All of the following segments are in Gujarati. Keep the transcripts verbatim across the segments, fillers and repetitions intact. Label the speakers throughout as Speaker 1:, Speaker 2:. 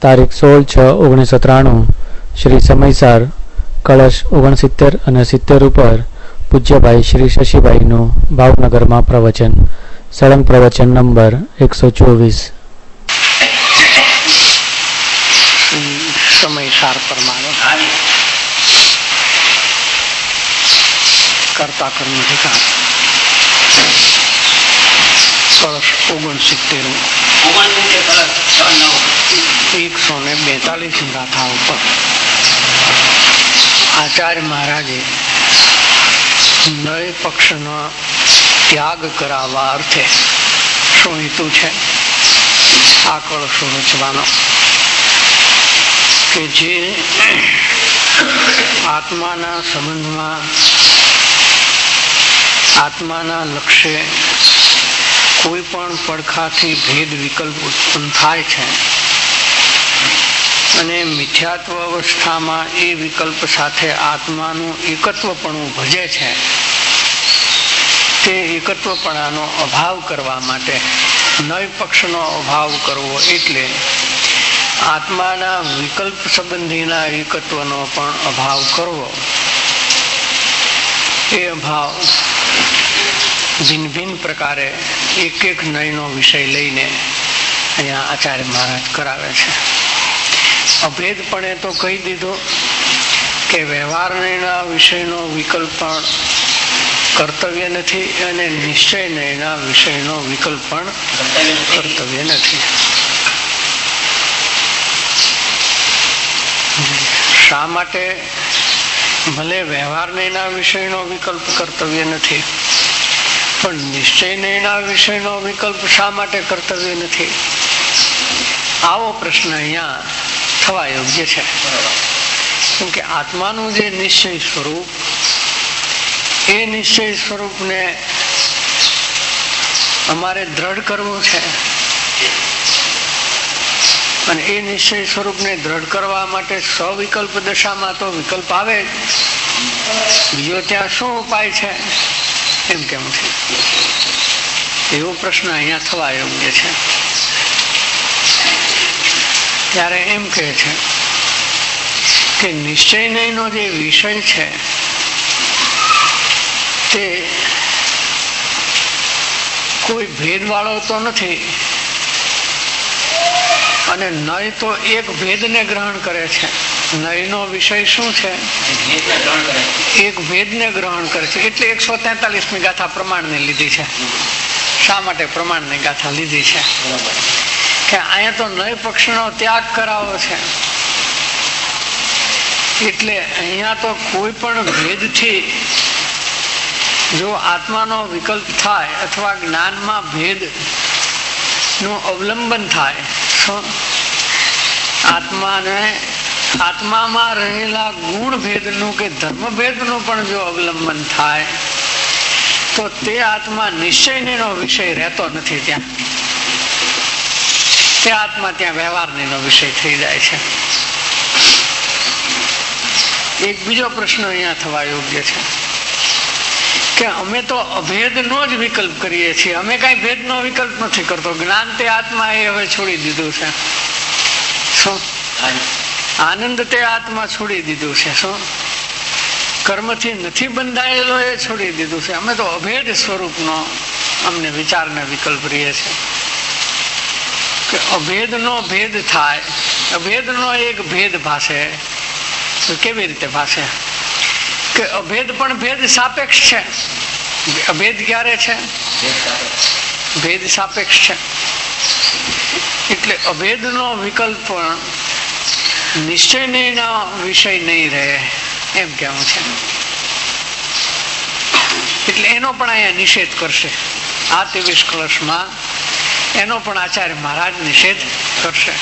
Speaker 1: તારીખ સોળ છ ઓગણીસો ત્રાણું શ્રી સમયસાર કળશ ઓગણસિત્તેર અને સિત્તેર ઉપર પૂજ્યભાઈ શ્રી શશીભાઈનું ભાવનગરમાં પ્રવચન. સળંગ પ્રવચન નંબર એકસો ચોવીસ.
Speaker 2: સમયસાર પરમાણુ કરતા કર્મ અધિકાર કળશ ઓગણસિત્તેર એકસો ને બેતાલીસ ગાથા ઉપર આચાર્ય મહારાજે નય પક્ષનો ત્યાગ કરાવવા અર્થે શું હેતુ છે આ કળશો રચવાનો કે જે આત્માના સંબંધમાં આત્માના લક્ષ્ય કોઈ પણ પડખાથી ભેદ વિકલ્પ ઉત્પન્ન થાય છે અને મિથ્યાત્વ અવસ્થામાં એ વિકલ્પ સાથે આત્માનું એકત્વપણું ભજે છે. તે એકત્વપણાનો અભાવ કરવા માટે નય પક્ષનો અભાવ કરવો એટલે આત્માના વિકલ્પ સંબંધીના એકત્વનો પણ અભાવ કરવો. એ અભાવ ભિન્ન ભિન્ન પ્રકારે એક એક નયનો વિષય લઈને અહીંયા આચાર્ય મહારાજ કરાવે છે. અભેદપણે તો કહી દીધું કે વ્યવહારના વિષયનો વિકલ્પ પણ કર્તવ્ય નથી અને નિશ્ચયના વિષયનો વિકલ્પ પણ કર્તવ્ય નથી. શા માટે ભલે વ્યવહારના વિષયનો વિકલ્પ કર્તવ્ય નથી પણ નિશ્ચયના વિષયનો વિકલ્પ શા માટે કર્તવ્ય નથી? આવો પ્રશ્ન અહીંયા થવા યોગ્ય છે. કેમ કે આત્માનું જે નિશ્ચય સ્વરૂપ એ નિશ્ચય સ્વરૂપને અમારે દ્રઢ કરવું છે અને એ નિશ્ચય સ્વરૂપને દ્રઢ કરવા માટે સવિકલ્પ દશામાં તો વિકલ્પ આવે, બીજો ત્યાં શું ઉપાય છે એમ કેમ છે? એવો પ્રશ્ન અહીંયા થવા યોગ્ય છે. ત્યારે એમ કહે છે કે નિશ્ચયનો જે વિષય છે તે કોઈ ભેદવાળો તો નથી અને નય તો એક ભેદને ગ્રહણ કરે છે. નયનો વિષય શું છે? એક ભેદને ગ્રહણ કરે છે. એટલે એકસો તેતાલીસમી ગાથા પ્રમાણને લીધી છે. શા માટે પ્રમાણની ગાથા લીધી છે? કે અહીંયા તો નય પક્ષનો ત્યાગ કરાવો છે. એટલે અહીંયા તો કોઈ પણ ભેદથી જો આત્માનો વિકલ્પ થાય અથવા જ્ઞાનમાં ભેદ નું અવલંબન થાય, આત્માને આત્મામાં રહેલા ગુણ ભેદનું કે ધર્મ ભેદનું પણ જો અવલંબન થાય તો તે આત્મા નિશ્ચયનો વિષય રહેતો નથી. ત્યાં તે આત્મા ત્યાં વ્યવહારનો વિષય થઈ જાય છે. એક બીજો પ્રશ્ન અહીંયા થવા યોગ્ય છે કે અમે તો અભેદનો જ વિકલ્પ કરીએ છીએ, અમે કઈ ભેદનો વિકલ્પ નથી કરતો. જ્ઞાન તે આત્મા એ હવે છોડી દીધું છે. શું આનંદ તે આત્મા છોડી દીધું છે? શું કર્મથી નથી બંધાયેલો એ છોડી દીધું છે. અમે તો અભેદ સ્વરૂપનો અમને વિચારને વિકલ્પ રહીએ છીએ કે અભેદનો ભેદ થાય, અભેદનો એક ભેદ ભાષે. તો કેવી રીતે ભાષે? કે અભેદ પણ ભેદ સાપેક્ષ છે. અભેદ ક્યારે છે? ભેદ સાપેક્ષ છે. એટલે અભેદનો વિકલ્પ પણ નિશ્ચયનો વિષય નહીં રહે એમ કહેવું છે. એટલે એનો પણ અહીંયા નિષેધ કરશે. આ ત્રેવીસ કળશમાં એનો પણ આચાર્ય મહારાજ નિષેધ કરશે.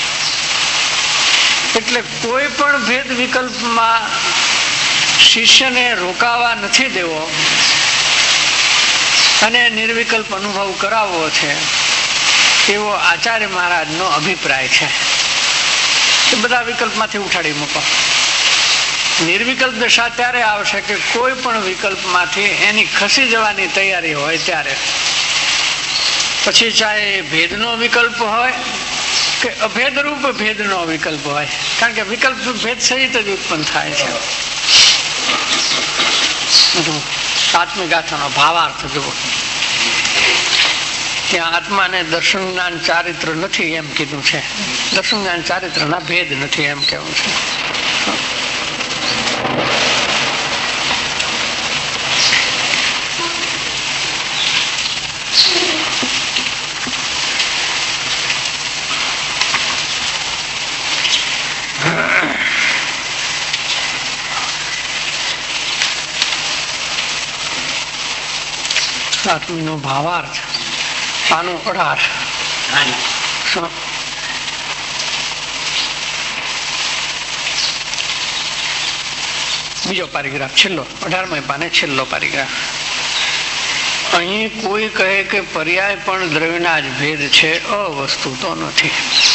Speaker 2: એટલે કોઈ પણ ભેદ વિકલ્પમાં શિષ્યને રોકાવા નથી દેવો અને નિર્વિકલ્પ અનુભવ કરાવવો છે એવો આચાર્ય મહારાજનો અભિપ્રાય છે. એ બધા વિકલ્પમાંથી ઉઠાડી મૂકો. નિર્વિકલ્પ દશા ત્યારે આવશે કે કોઈ પણ વિકલ્પમાંથી એની ખસી જવાની તૈયારી હોય ત્યારે. પછી ચાહે ભેદનો વિકલ્પ હોય કે અભેદ રૂપ ભેદ નો વિકલ્પ હોય, કારણ કે વિકલ્પ ભેદ સહિત જ ઉત્પન્ન થાય છે. સાતમી ગાથાનો ભાવાર્થ જુઓ. ત્યાં આત્માને દર્શન જ્ઞાન ચારિત્ર નથી એમ કીધું છે, દર્શન જ્ઞાન ચારિત્ર ના ભેદ નથી એમ કેવું છે. સાતમી નો ભાવાર્થ આનું અઢાર. બીજો પેરેગ્રાફ છેલ્લો, અઢારમા પાને છેલ્લો પેરેગ્રાફ. અહીં કોઈ કહે કે પર્યાય પણ દ્રવ્યના જ ભેદ છે, અવસ્તુ તો નથી,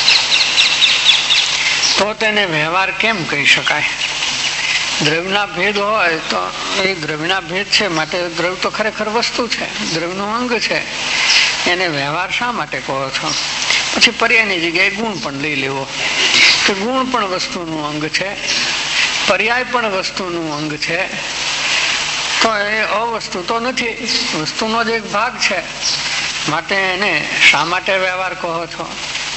Speaker 2: તો તેને વ્યવહાર કેમ કહી શકાય? દ્રવ્યના ભેદ હોય તો એ દ્રવ્યના ભેદ છે, માટે દ્રવ્ય તો ખરેખર વસ્તુ છે, દ્રવ્યનું અંગ છે, એને વ્યવહાર શા માટે કહો છો? પછી પર્યાયની જગ્યાએ ગુણ પણ લઈ લેવો કે ગુણ પણ વસ્તુનું અંગ છે, પર્યાય પણ વસ્તુનું અંગ છે, તો એ અવસ્તુ તો નથી, વસ્તુનો જ એક ભાગ છે, માટે એને શા માટે વ્યવહાર કહો છો?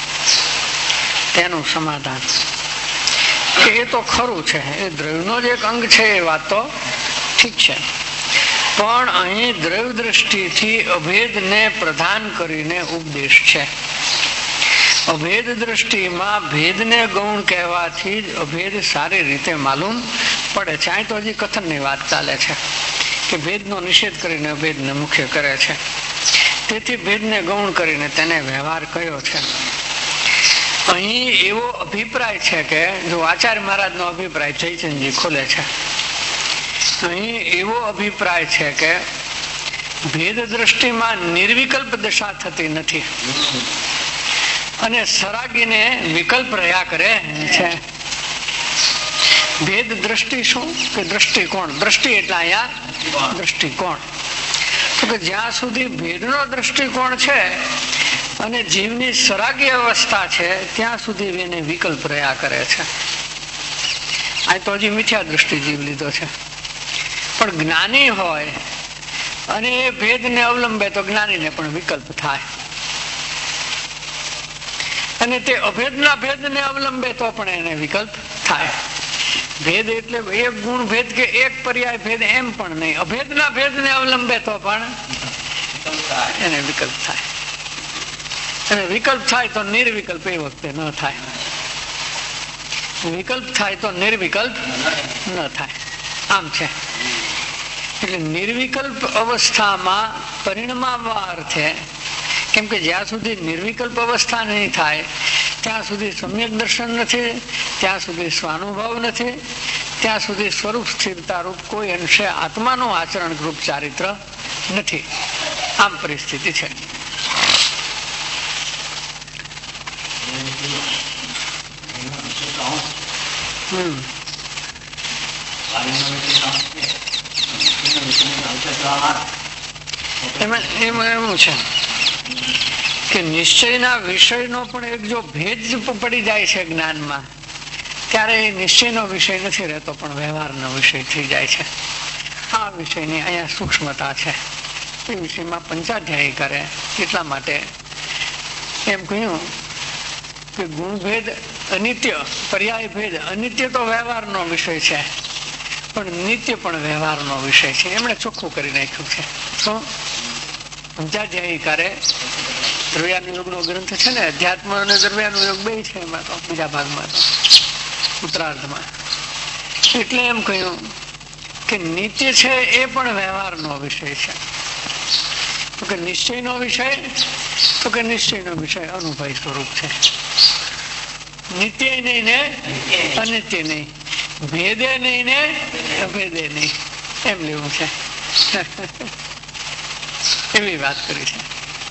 Speaker 2: તેનું સમાધાન કે એ તો ખરું છે, એ દ્રવ્યનો જ એક અંગ છે, એ વાત તો ઠીક છે, પણ અહીં દ્રવ્ય દ્રષ્ટિથી અભેદને પ્રધાન કરીને ઉપદેશ છે. અભેદ દ્રષ્ટિમાં ભેદને ગૌણ કહેવાથી જ અભેદ સારી રીતે માલુમ પડે છે. અહીં તો હજી કથનની વાત ચાલે છે કે ભેદનો નિષેધ કરીને અભેદને મુખ્ય કરે છે, તેથી ભેદને ગૌણ કરીને તેને વ્યવહાર કયો છે. અહીં એવો અભિપ્રાય છે કે જો આચાર્ય મહારાજ નો અભિપ્રાય જયચંદજી ખોલે છે, અહીં એવો અભિપ્રાય છે કે ભેદ દ્રષ્ટિમાં નિર્વિકલ્પ દશા થતી નથી અને સરાગીને વિકલ્પ રહ્યા કરે છે. ભેદ દ્રષ્ટિ શું કે દ્રષ્ટિકોણ, દ્રષ્ટિ એટલે અહીંયા દ્રષ્ટિકોણ, તો કે જ્યાં સુધી ભેદનો દ્રષ્ટિકોણ છે અને જીવની સરાગી અવસ્થા છે ત્યાં સુધી એને વિકલ્પ રહ્યા કરે છે. આ તો હજી મિથ્યા દ્રષ્ટિ જીવ લીધો છે, પણ જ્ઞાની હોય અને એ ભેદને અવલંબે તો જ્ઞાનીને પણ વિકલ્પ થાય, અને તે અભેદના ભેદને અવલંબે તો પણ એને વિકલ્પ થાય. ભેદ એટલે એક ગુણ ભેદ કે એક પર્યાય ભેદ એમ પણ નહીં, અભેદના ભેદને અવલંબે તો પણ એને વિકલ્પ થાય, અને વિકલ્પ થાય તો નિર્વિકલ્પ એ વખતે ન થાય, વિકલ્પ થાય તો નિર્વિકલ્પ ન થાય, આમ છે. એટલે નિર્વિકલ્પ અવસ્થામાં પરિણમાવા અર્થે, કેમ કે જ્યાં સુધી નિર્વિકલ્પ અવસ્થા નહીં થાય ત્યાં સુધી સમ્યક દર્શન નથી, ત્યાં સુધી સ્વાનુભવ નથી, ત્યાં સુધી સ્વરૂપ સ્થિરતા રૂપ કોઈ અંશે આત્માનું આચરણ રૂપ ચારિત્ર નથી. આમ પરિસ્થિતિ છે. હમ એમાં એમાં એવું છે કે નિશ્ચયના વિષયનો પણ એક જો ભેદ પડી જાય છે જ્ઞાનમાં, ત્યારે એ નિશ્ચયનો વિષય નથી રહેતો પણ વ્યવહારનો વિષય થઈ જાય છે. આ વિષયની અહીંયા સૂક્ષ્મતા છે, એ વિષયમાં પંચાધ્યાયી કરે. એટલા માટે એમ કહ્યું કે ગુણભેદ અનિત્ય, પર્યાય ભેદ અનિત્ય તો વ્યવહારનો વિષય છે, પણ નિત્ય પણ વ્યવહારનો વિષય છે. એમણે ચોખ્ખું કરી નાખ્યું છે. શું પંચાધ્યાયી કરે દ્રવ્યાનુયોગ નો ગ્રંથ છે ને, અધ્યાત્મ અને દ્રવ્યાનુયોગ બે છે એમાં તો, બીજા ભાગમાં તો ઉત્તરાર્ધમાં. એટલે એમ કહ્યું કે નિત્ય છે એ પણ વ્યવહારનો વિષય છે. તો કે નિશ્ચયનો વિષય, તો કે નિશ્ચયનો વિષય અનુભય સ્વરૂપ છે. નિત્ય નહીં ને અનિત્ય નહીં, ભેદે નહીં ને અભેદે નહીં, એમ લેવું છે. એવી વાત કરી છે.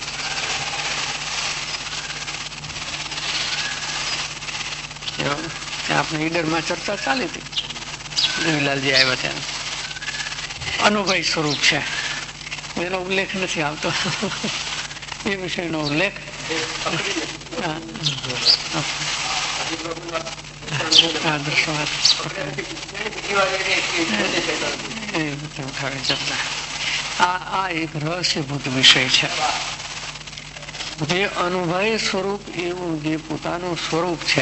Speaker 2: આપણે ઈડરમાં ચર્ચા ચાલી હતી, રવિલાલજી આવ્યા ત્યાં. અનુભય સ્વરૂપ છે, એનો ઉલ્લેખ નથી આવતો, એ વિષયનો ઉલ્લેખ આ એક રહસ્યભૂત વિષય છે. જે અનુભવી સ્વરૂપ એવું જે પોતાનું સ્વરૂપ છે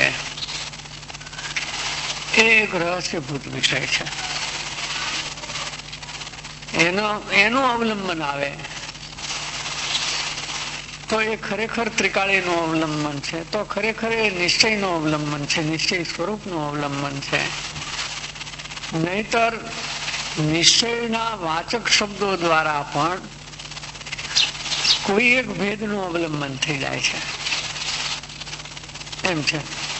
Speaker 2: એ એક રહસ્યભૂત વિષય છે. એનો એનું અવલંબન આવે તો એ ખરેખર ત્રિકાળીનું અવલંબન છે, તો ખરેખર એ નિશ્ચયનું અવલંબન છે, નિશ્ચય સ્વરૂપનું અવલંબન છે. નહીતર નિશ્ચયના વાચક શબ્દો દ્વારા પણ કોઈ એક ભેદનું અવલંબન થઈ જાય છે. એમ છે.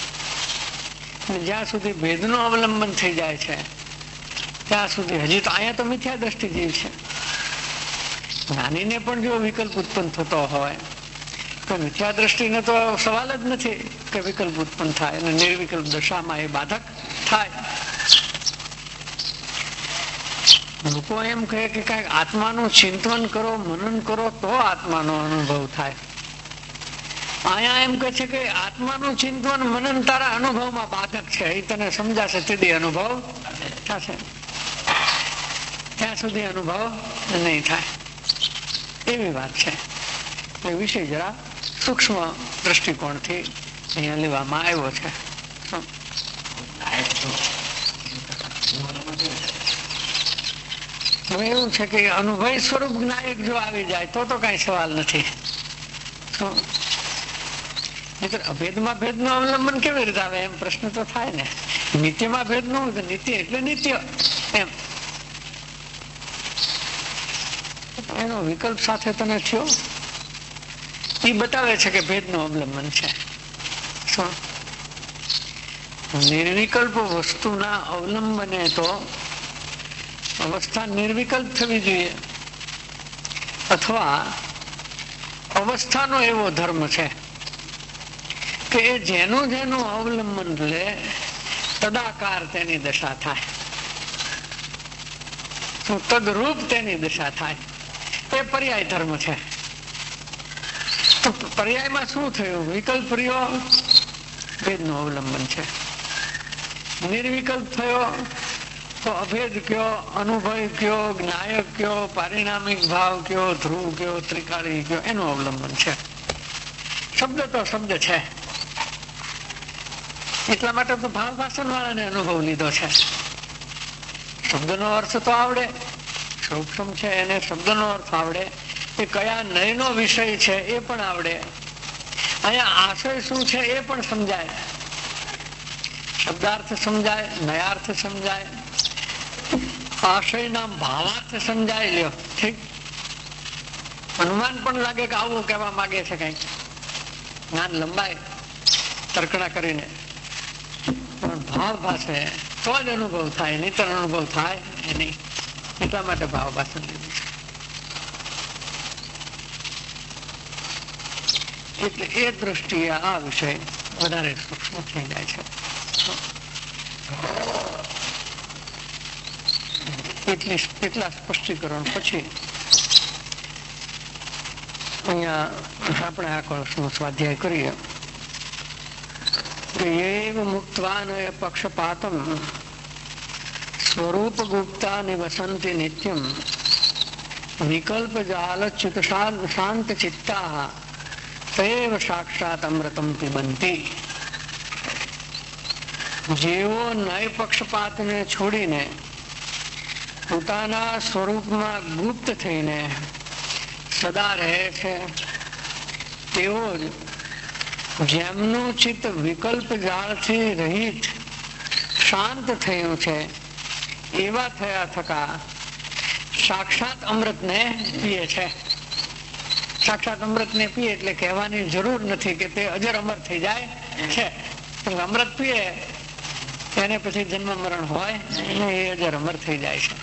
Speaker 2: જ્યાં સુધી ભેદનું અવલંબન થઈ જાય છે ત્યાં સુધી હજી તો અહીંયા તો મિથ્યા દ્રષ્ટિ જેવી છે. જ્ઞાનીને પણ જો વિકલ્પ ઉત્પન્ન થતો હોય તો મિથ્યા દ્રષ્ટિને તો સવાલ જ નથી કે વિકલ્પ ઉત્પન્ન થાય અને નિર્વિકલ્પ દશામાં એ બાધક થાય. લોકો એમ કહે કે કઈક આત્માનું ચિંતન કરો, મનન કરો તો આત્માનો અનુભવ થાય. અહીંયા એમ કહે છે કે આત્માનું ચિંતન મનન તારા અનુભવમાં બાધક છે, એ તને સમજાશે તેથી અનુભવ થશે, ત્યાં સુધી અનુભવ નહીં થાય. એવી વાત છે. એ વિષય જરા સૂક્ષ્મ દ્રષ્ટિકોણથી અહીંયા લેવામાં આવ્યો છે. હવે એવું છે કે અનુભવી સ્વરૂપ જ્ઞાયક જો આવી જાય તો તો કઈ સવાલ નથી. અભેદમાં ભેદ નું અવલંબન કેવી રીતે આવે એમ પ્રશ્ન તો થાય ને. નિત્યમાં ભેદ નું નિત્ય એટલે નિત્ય એમ એનો વિકલ્પ સાથે તને થયો એ બતાવે છે કે ભેદ નું અવલંબન છે. શું નિર્વિકલ્પ વસ્તુના અવલંબને તો અવસ્થા નિર્વિકલ્પ થવી જોઈએ, અથવા અવસ્થાનો એવો ધર્મ છે કે એ જેનું જેનું અવલંબન લે તદાકાર તેની દશા થાય, તદરૂપ તેની દશા થાય. એ પર્યાય ધર્મ છે. તો પર્યાયમાં શું થયું? વિકલ્પ રહ્યો, ભેદનું અવલંબન છે. નિર્વિકલ્પ થયો તો અભેદ કયો, અનુભવ કયો, જ્ઞાયક કયો, પારિણામિક ભાવ કયો, ધ્રુવ કયો, ત્રિકાળી કયો, એનું અવલંબન છે. શબ્દ તો શબ્દ છે, એટલા માટે તો ભાવ ભાષણ વાળાને અનુભવ લીધો છે. શબ્દનો અર્થ તો આવડે, સૂક્ષ્મ છે એને શબ્દનો અર્થ આવડે, એ કયા નયનો વિષય છે એ પણ આવડે, અહીંયા આશય શું છે એ પણ સમજાય, શબ્દાર્થ સમજાય, નયાર્થ સમજાય, આશયના ભાવાર્થ સમજાય. લ્યો ઠીક, અનુમાન પણ લાગે કે આવું કહેવા માંગે છે, કઈક જ્ઞાન લંબાય તર્કણા કરીને, પણ ભાવ ભાષે તો જ અનુભવ થાય, નહીં તો અનુભવ થાય એ નહીં. એટલા માટે ભાવ ભાષણ લીધું છે. એટલે એ દ્રષ્ટિએ આ વિષય વધારે સૂક્ષ્મ થઈ જાય છે. એટલી એટલા સ્પષ્ટીકરણ પછી અહીંયા આપણે આ કળશનો સ્વાધ્યાય કરીએ. એવ મુક્તવાન પક્ષપાતમ સ્વરૂપ ગુપ્તા નિવસંતિ નિત્યમ વિકલ્પ જાલચ્યુત શાંત ચિત્તા તૈવ સાક્ષાત અમૃતમ પિબંતી. જેવો નય પક્ષપાતને છોડીને પોતાના સ્વરૂપમાં ગુપ્ત થઈને સદા રહે છે, તેવો જ જેમનું ચિત્ત વિકલ્પ જાળથી રહિત શાંત થયું છે, એવા થયા થકા સાક્ષાત અમૃતને પીએ છે. સાક્ષાત અમૃતને પીએ એટલે કહેવાની જરૂર નથી કે તે અજર અમર થઈ જાય છે. અમૃત પીએ એને પછી જન્મ મરણ હોય ને એ અજર અમર થઈ જાય છે.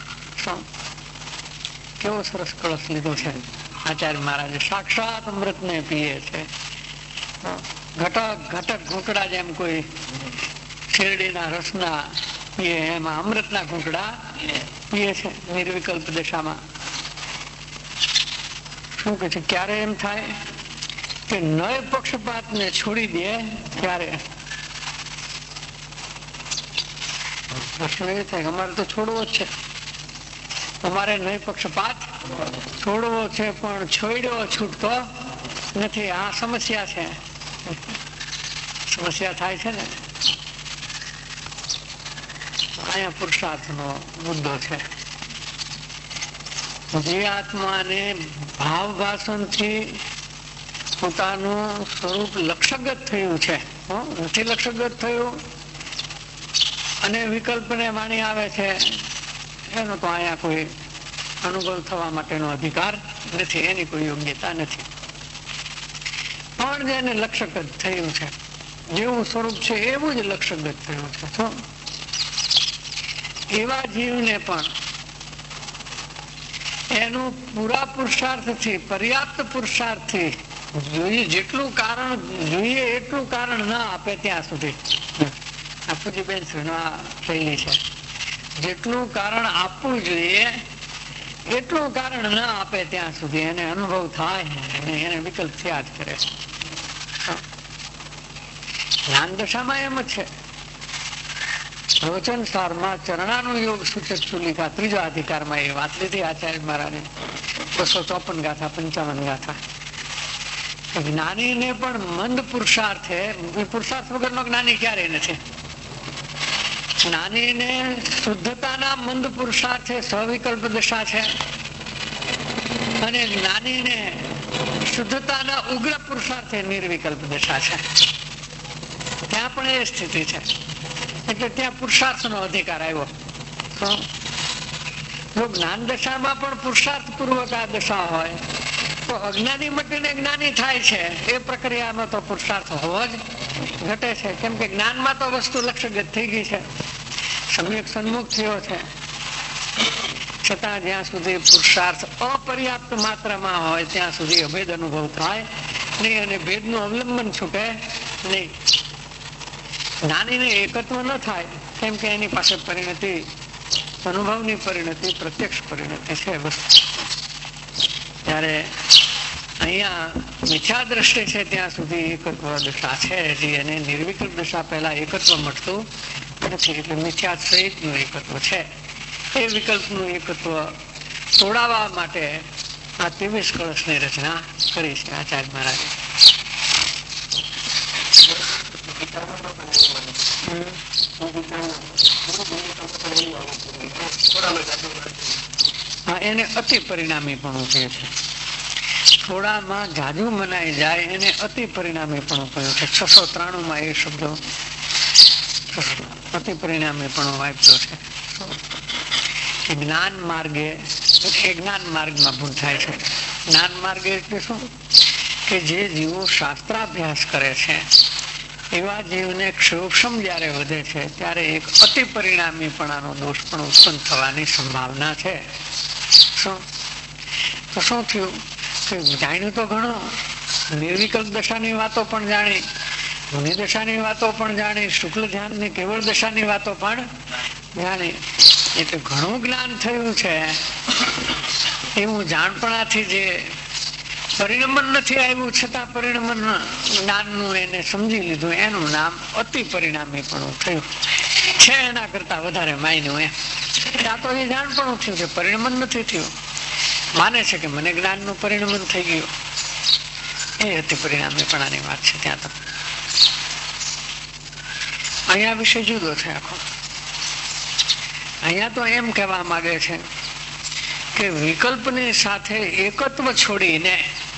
Speaker 2: કેવો સરસ કળશ લીધો છે આચાર્ય મહારાજે. સાક્ષાત અમૃતને પીએ છે. ઘટક ઘટક ઘૂંકડા જેમ કોઈ શેરડીના રસના પીએ એમાં અમૃતના ઘૂંકડા પીએ છે નિર્વિકલ્પ દશામાં. શું કે છે? ક્યારે એમ થાય કે નય પક્ષપાત ને છોડી દે ત્યારે પ્રશ્ન એ થાય અમારે તો છોડવો જ છે, અમારે નય પક્ષપાત છોડવો છે, પણ છોડ્યો છૂટતો નથી. આ સમસ્યા છે, સમસ્યા થાય છે ને. અહીંયા પુરુષાર્થ નો મુદ્દો છે. જે આત્માને ભાવ ભાષણ થી પોતાનું સ્વરૂપ લક્ષગત થયું છે, નથી લક્ષગત થયું અને વિકલ્પને વાણી આવે છે, એનો તો અહીંયા કોઈ અનુભવ થવા માટેનો અધિકાર નથી, એની કોઈ યોગ્યતા નથી. પણ જેને લક્ષગત થયું છે, જેવું સ્વરૂપ છે એવું જ લક્ષગત થયું છે, તો એવા જીવને પણ એનું પૂરા પુરુષાર્થથી, પર્યાપ્ત પુરુષાર્થથી જોઈએ જેટલું કારણ જોઈએ એટલું કારણ ના આપે ત્યાં સુધી, આ પૂજીબેન શૈલી છે, જેટલું કારણ આપવું જોઈએ એટલું કારણ ના આપે ત્યાં સુધી એને અનુભવ થાય અને એને વિકલ્પ થયા જ કરે. જ્ઞાન દશામાં એમ જ છે. પ્રવચન સારમાં ચરણાનું યોગ સૂચક ચુલિકા ત્રીજા અધિકારમાં એ વાત લીધી આચાર્ય મહારાજે, બસો ચોપન ગાથા પંચાવન ગાથા. જ્ઞાનીને પણ મંદ પુરુષાર્થે, પુરુષાર્થ વગરનો જ્ઞાની ક્યારેય નથી. જ્ઞાનીને શુદ્ધતાના મંદ પુરુષાર્થે સવિકલ્પ દશા છે અને જ્ઞાનીને શુદ્ધતાના ઉગ્ર પુરુષાર્થે નિર્વિકલ્પ દશા છે. ત્યાં પણ એ સ્થિતિ છે. એટલે ત્યાં પુરુષાર્થ નો અધિકાર આવ્યો. જો જ્ઞાન દશામાં પણ પુરુષાર્થ પૂર્વક આ દશા હોય તો અજ્ઞાની મટીને જ્ઞાની થાય છે એ પ્રક્રિયામાં તો પુરુષાર્થ હોવો જ ઘટે છે. કેમ કે જ્ઞાનમાં તો વસ્તુ લક્ષ્યગત થઈ ગઈ છે, સમ્યક સન્મુખ થયો છે. છતાં જ્યાં સુધી પુરુષાર્થ અપર્યાપ્ત માત્રામાં હોય ત્યાં સુધી અભેદ અનુભવ થાય નહીં અને ભેદનું અવલંબન છૂટે નહીં. જ્ઞાનીને એકત્વ ન થાય કેમ કે એની પાસે પરિણતિ, અનુભવની પરિણતિ, પ્રત્યક્ષ પરિણતિ છે વસ્તુ. ત્યારે અહીંયા મિથ્યા દ્રષ્ટિ છે ત્યાં સુધી એકત્વ દશા છે, જે એને નિર્વિકલ્પ દશા પહેલા એકત્વ મળતું નથી. એટલે મિથ્યા સહિત નું એકત્વ છે. એ વિકલ્પનું એકત્વ તોડાવવા માટે આ ત્રેવીસ કળશની રચના કરી છે આચાર્ય મહારાજે. હા, એને અતિ પરિણામી પણ કહે છે. થોડામાં જાજુ મનાઈ જાય એને અતિ પરિણામી પણ કહ્યું છે. છસો ત્રાણું માં એ શબ્દો અતિ પરિણામી પણ વાપર્યો છે. જ્ઞાન માર્ગે, એ જ્ઞાન માર્ગમાં ભૂલ થાય છે. જ્ઞાન માર્ગે એટલે શું કે જે જીવો શાસ્ત્રાભ્યાસ કરે છે એવા જીવને ક્ષોક્ષમ જયારે વધે છે ત્યારે એક અતિ પરિણામીપણાનો દોષ પણ ઉત્પન્ન થવાની સંભાવના છે. શું તો શું થયું કે જાણ્યું તો ઘણું, નિર્વિકલ્પ દશાની વાતો પણ જાણી, મુનિ દશાની વાતો પણ જાણી, શુક્લ ધ્યાનની કેવળ દશાની વાતો પણ જાણી. એટલે ઘણું જ્ઞાન થયું છે. એવું જાણપણાથી જે પરિણમન નથી આવ્યું છતાં પરિણમન જ્ઞાનનું એને સમજી લીધું, એનું નામ અતિ પરિણામી પણ થયું છે. એના કરતા વધારે માયનું એમ. આ તો એ જાણપણું થયું છે, પરિણમન નથી થયું. માને છે કે મને જ્ઞાનનું પરિણમન થઈ ગયું, એ અતિ પરિણામીપણાની વાત છે. ત્યાં તો અહીંયા વિષય જુદો છે આખો. અહીંયા તો એમ કહેવા માંગે છે કે વિકલ્પની સાથે એકત્વ છોડીને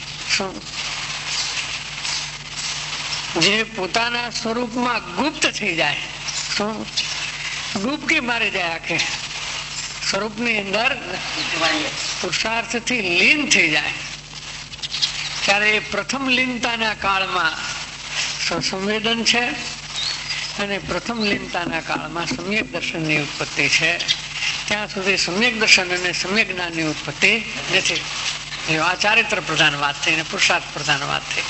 Speaker 2: જે પોતાના સ્વરૂપમાં ગુપ્ત થઈ જાય, શું ડૂબકી મારી જાય, આખે સ્વરૂપની અંદર પુરુષાર્થથી લીન થઈ જાય, ત્યારે એ પ્રથમ લીનતાના કાળમાં સંવેદન છે અને પ્રથમ લીનતાના કાળમાં સમ્યક દર્શનની ઉત્પત્તિ છે. ત્યાં સુધી સમ્યક દર્શન અને સમ્યક જ્ઞાનની ઉત્પત્તિ નથી. આ ચારિત્ર પ્રધાન વાત થઈ અને પુરુષાર્થ પ્રધાન વાત થઈ.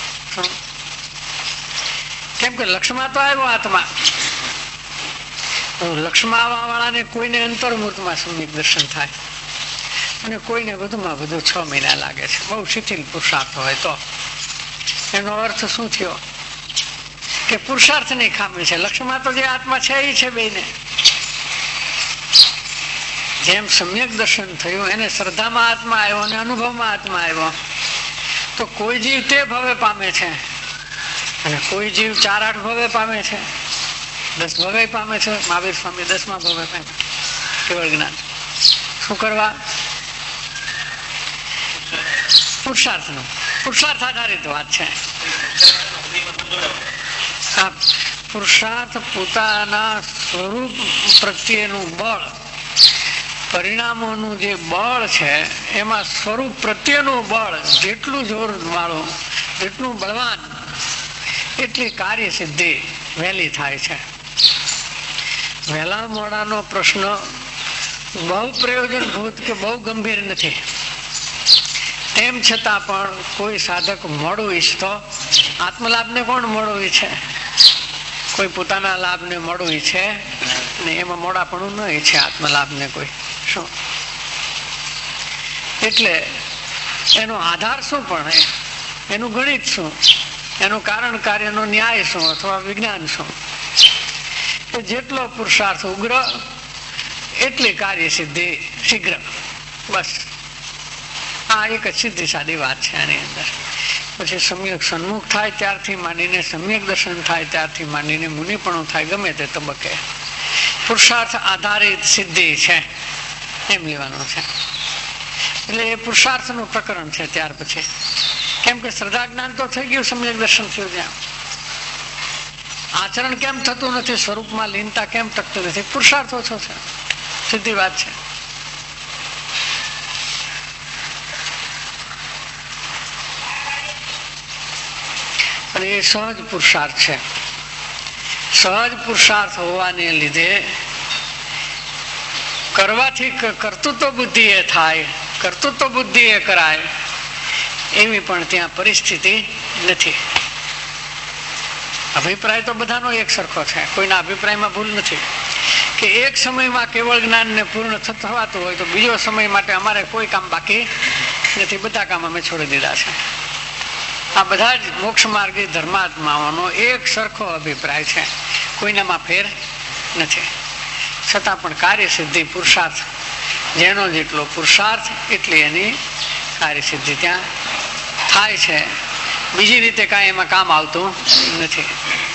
Speaker 2: કેમ કે લક્ષ્યમાં તો આવ્યો આત્મા, લક્ષ્યમાં આવવા વાળાને કોઈને અંતર્મૂર્તમાં સમ્યક દર્શન થાય અને કોઈને વધુમાં વધુ છ મહિના લાગે છે, બહુ શિથિલ પુરુષાર્થ હોય તો. એનો અર્થ શું થયો કે પુરુષાર્થની ખામી છે. લક્ષ્યમાં તો જે આત્મા છે એ છે બેને. જેમ સમ્યક દર્શન થયું એને શ્રદ્ધામાં આત્મા આવ્યો અને અનુભવમાં આત્મા આવ્યો. તો કોઈ જીવ તે ભવે પામે છે અને કોઈ જીવ ચાર આઠ ભવે પામે છે, દસ ભવે પામે છે. મહાવીર સ્વામી દસમા ભવે પામે કેવળ જ્ઞાન. શું કરવા? પુરુષાર્થ નું પુરુષાર્થ આધારિત વાત છે. હા, પુરુષાર્થ પોતાના સ્વરૂપ પ્રત્યેનું બળ, પરિણામોનું જે બળ છે એમાં સ્વરૂપ પ્રત્યેનું બળ જેટલું જોર વાળું, જેટલું બળવાન, એટલી કાર્ય સિદ્ધિ વહેલી થાય છે. વહેલા મોડાનો પ્રશ્ન બહુ પ્રયોજનભૂત કે બહુ ગંભીર નથી. તેમ છતાં પણ કોઈ સાધક મોડું ઈચ્છતો, આત્મલાભને કોણ મોડું ઈચ્છે? કોઈ પોતાના લાભને મોડું ઈચ્છે ને એમાં મોડાપણું ન ઈચ્છે આત્મલાભને કોઈ. શું એટલે એનો આધાર શું પણ, એનું ગણિત શું, એનું કારણ કાર્યનો ન્યાય શું અથવા વિજ્ઞાન શું? કે જેટલો પુરુષાર્થ ઉગ્ર એટલી કાર્ય સિદ્ધિ શીઘ્ર. બસ આ એક જ સીધી સાદી વાત છે આની અંદર. પછી સમ્યક સન્મુખ થાય ત્યારથી માંડીને સમ્યક દર્શન થાય ત્યારથી માંડીને મુનિપણું થાય, ગમે તે તબક્કે પુરુષાર્થ આધારિત સિદ્ધિ છે એમ લેવાનું છે. એટલે એ પુરુષાર્થ નું પ્રકરણ છે. ત્યાર પછી કેમ કે શ્રદ્ધા જ્ઞાન તો થઈ ગયું, સમ્યક દર્શન થયું, ત્યાં આચરણ કેમ થતું નથી, સ્વરૂપમાં લીનતા કેમ ટકતું નથી? પુરુષાર્થ ઓછો છે. સીધી વાત છે. અને એ સહજ પુરુષાર્થ છે. સહજ પુરુષાર્થ હોવાને લીધે કરવાથી કર્તૃત્વ બુદ્ધિ એ થાય, કર્તૃત્વ બુદ્ધિ એ કરાય એવી પણ ત્યાં પરિસ્થિતિ નથી. અભિપ્રાય તો બધાનો એક સરખો છે, કોઈના અભિપ્રાયમાં ભૂલ નથી કે એક સમયમાં કેવળ જ્ઞાનને પૂર્ણ થવાતું હોય તો બીજો સમય માટે અમારે કોઈ કામ બાકી નથી, બધા કામ અમે છોડી દીધા છે. આ બધા જ મોક્ષ માર્ગી ધર્માત્માઓનો એક સરખો અભિપ્રાય છે, કોઈનામાં ફેર નથી. છતાં પણ કાર્ય સિદ્ધિ પુરુષાર્થ, જેનો જેટલો પુરુષાર્થ એટલી એની કાર્ય સિદ્ધિ ત્યાં થાય છે. બીજી રીતે કાંઈ એમાં કામ આવતું નથી.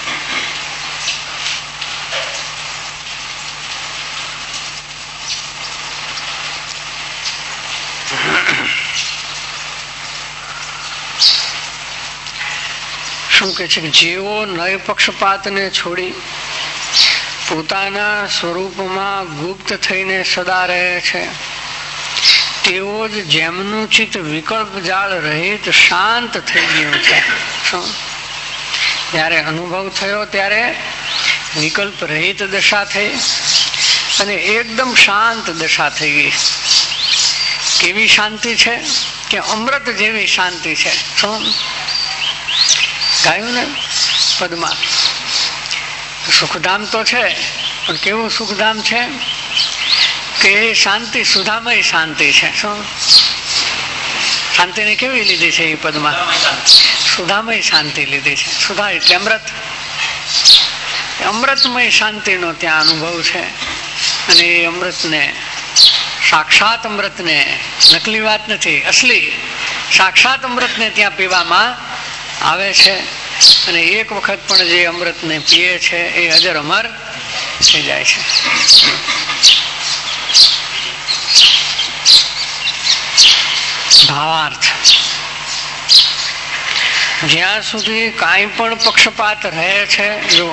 Speaker 2: શું કે છે? જેઓ નય પક્ષપાતને છોડી પોતાના સ્વરૂપમાં ગુપ્ત થઈને સદા રહે છે, તેઓ જ જેમનું ચિત્ત વિકલ્પ જાળ રહિત શાંત થઈ ગયું છે. શું? જ્યારે અનુભવ થયો ત્યારે વિકલ્પ રહિત દશા થઈ અને એકદમ શાંત દશા થઈ ગઈ. કેવી શાંતિ છે કે અમૃત જેવી શાંતિ છે. શું ગાયું ને પદમાં? સુખધામ તો છે, પણ કેવું સુખધામ છે કે શાંતિ સુધામય શાંતિ છે. શું શાંતિને કેવી લીધી છે? એ પદમાં સુધામય શાંતિ લીધી છે. સુધા એટલે અમૃત, અમૃતમય શાંતિનો ત્યાં અનુભવ છે. અને એ અમૃતને, સાક્ષાત અમૃતને, નકલી વાત નથી, અસલી સાક્ષાત અમૃતને ત્યાં પીવામાં આવે છે. અને એક વખત પણ જે અમૃતને પીએ છે એ અજર અમર થઈ જાય છે. ભાવાર્થ: જ્યાં સુધી કાંઈ પણ પક્ષપાત રહે છે, જો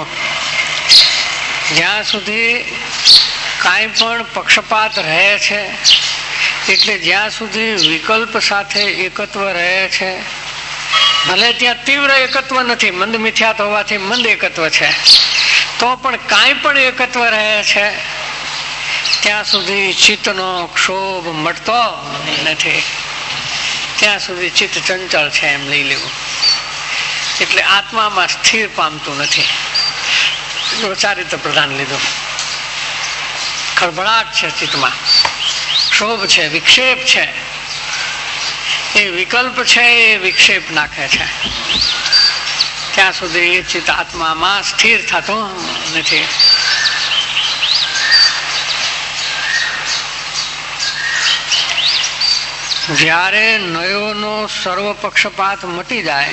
Speaker 2: જ્યાં સુધી કાંઈ પણ પક્ષપાત રહે છે એટલે જ્યાં સુધી વિકલ્પ સાથે એકત્વ રહે છે, ભલે ત્યાં તીવ્ર એકત્વ નથી, મંદ મિથ્યાત હોવાથી મંદ એકત્વ છે, તો પણ કાંઈ પણ એકત્વ રહે છે ત્યાં સુધી ચિત્તનો ક્ષોભ મટતો નથી. ત્યાં સુધી ચિત્ત ચંચળ છે એમ લઈ લેવું. એટલે આત્મામાં સ્થિર પામતું નથી. ચારિત્ર પ્રધાન લીધું. ખળભળાટ છે ચિત્તમાં, ક્ષોભ છે, વિક્ષેપ છે. એ વિકલ્પ છે એ વિક્ષેપ નાખે છે, ત્યાં સુધી એ ચિત્ત આત્મામાં સ્થિર થતો નથી. જ્યારે નયોનો સર્વ પક્ષપાત મટી જાય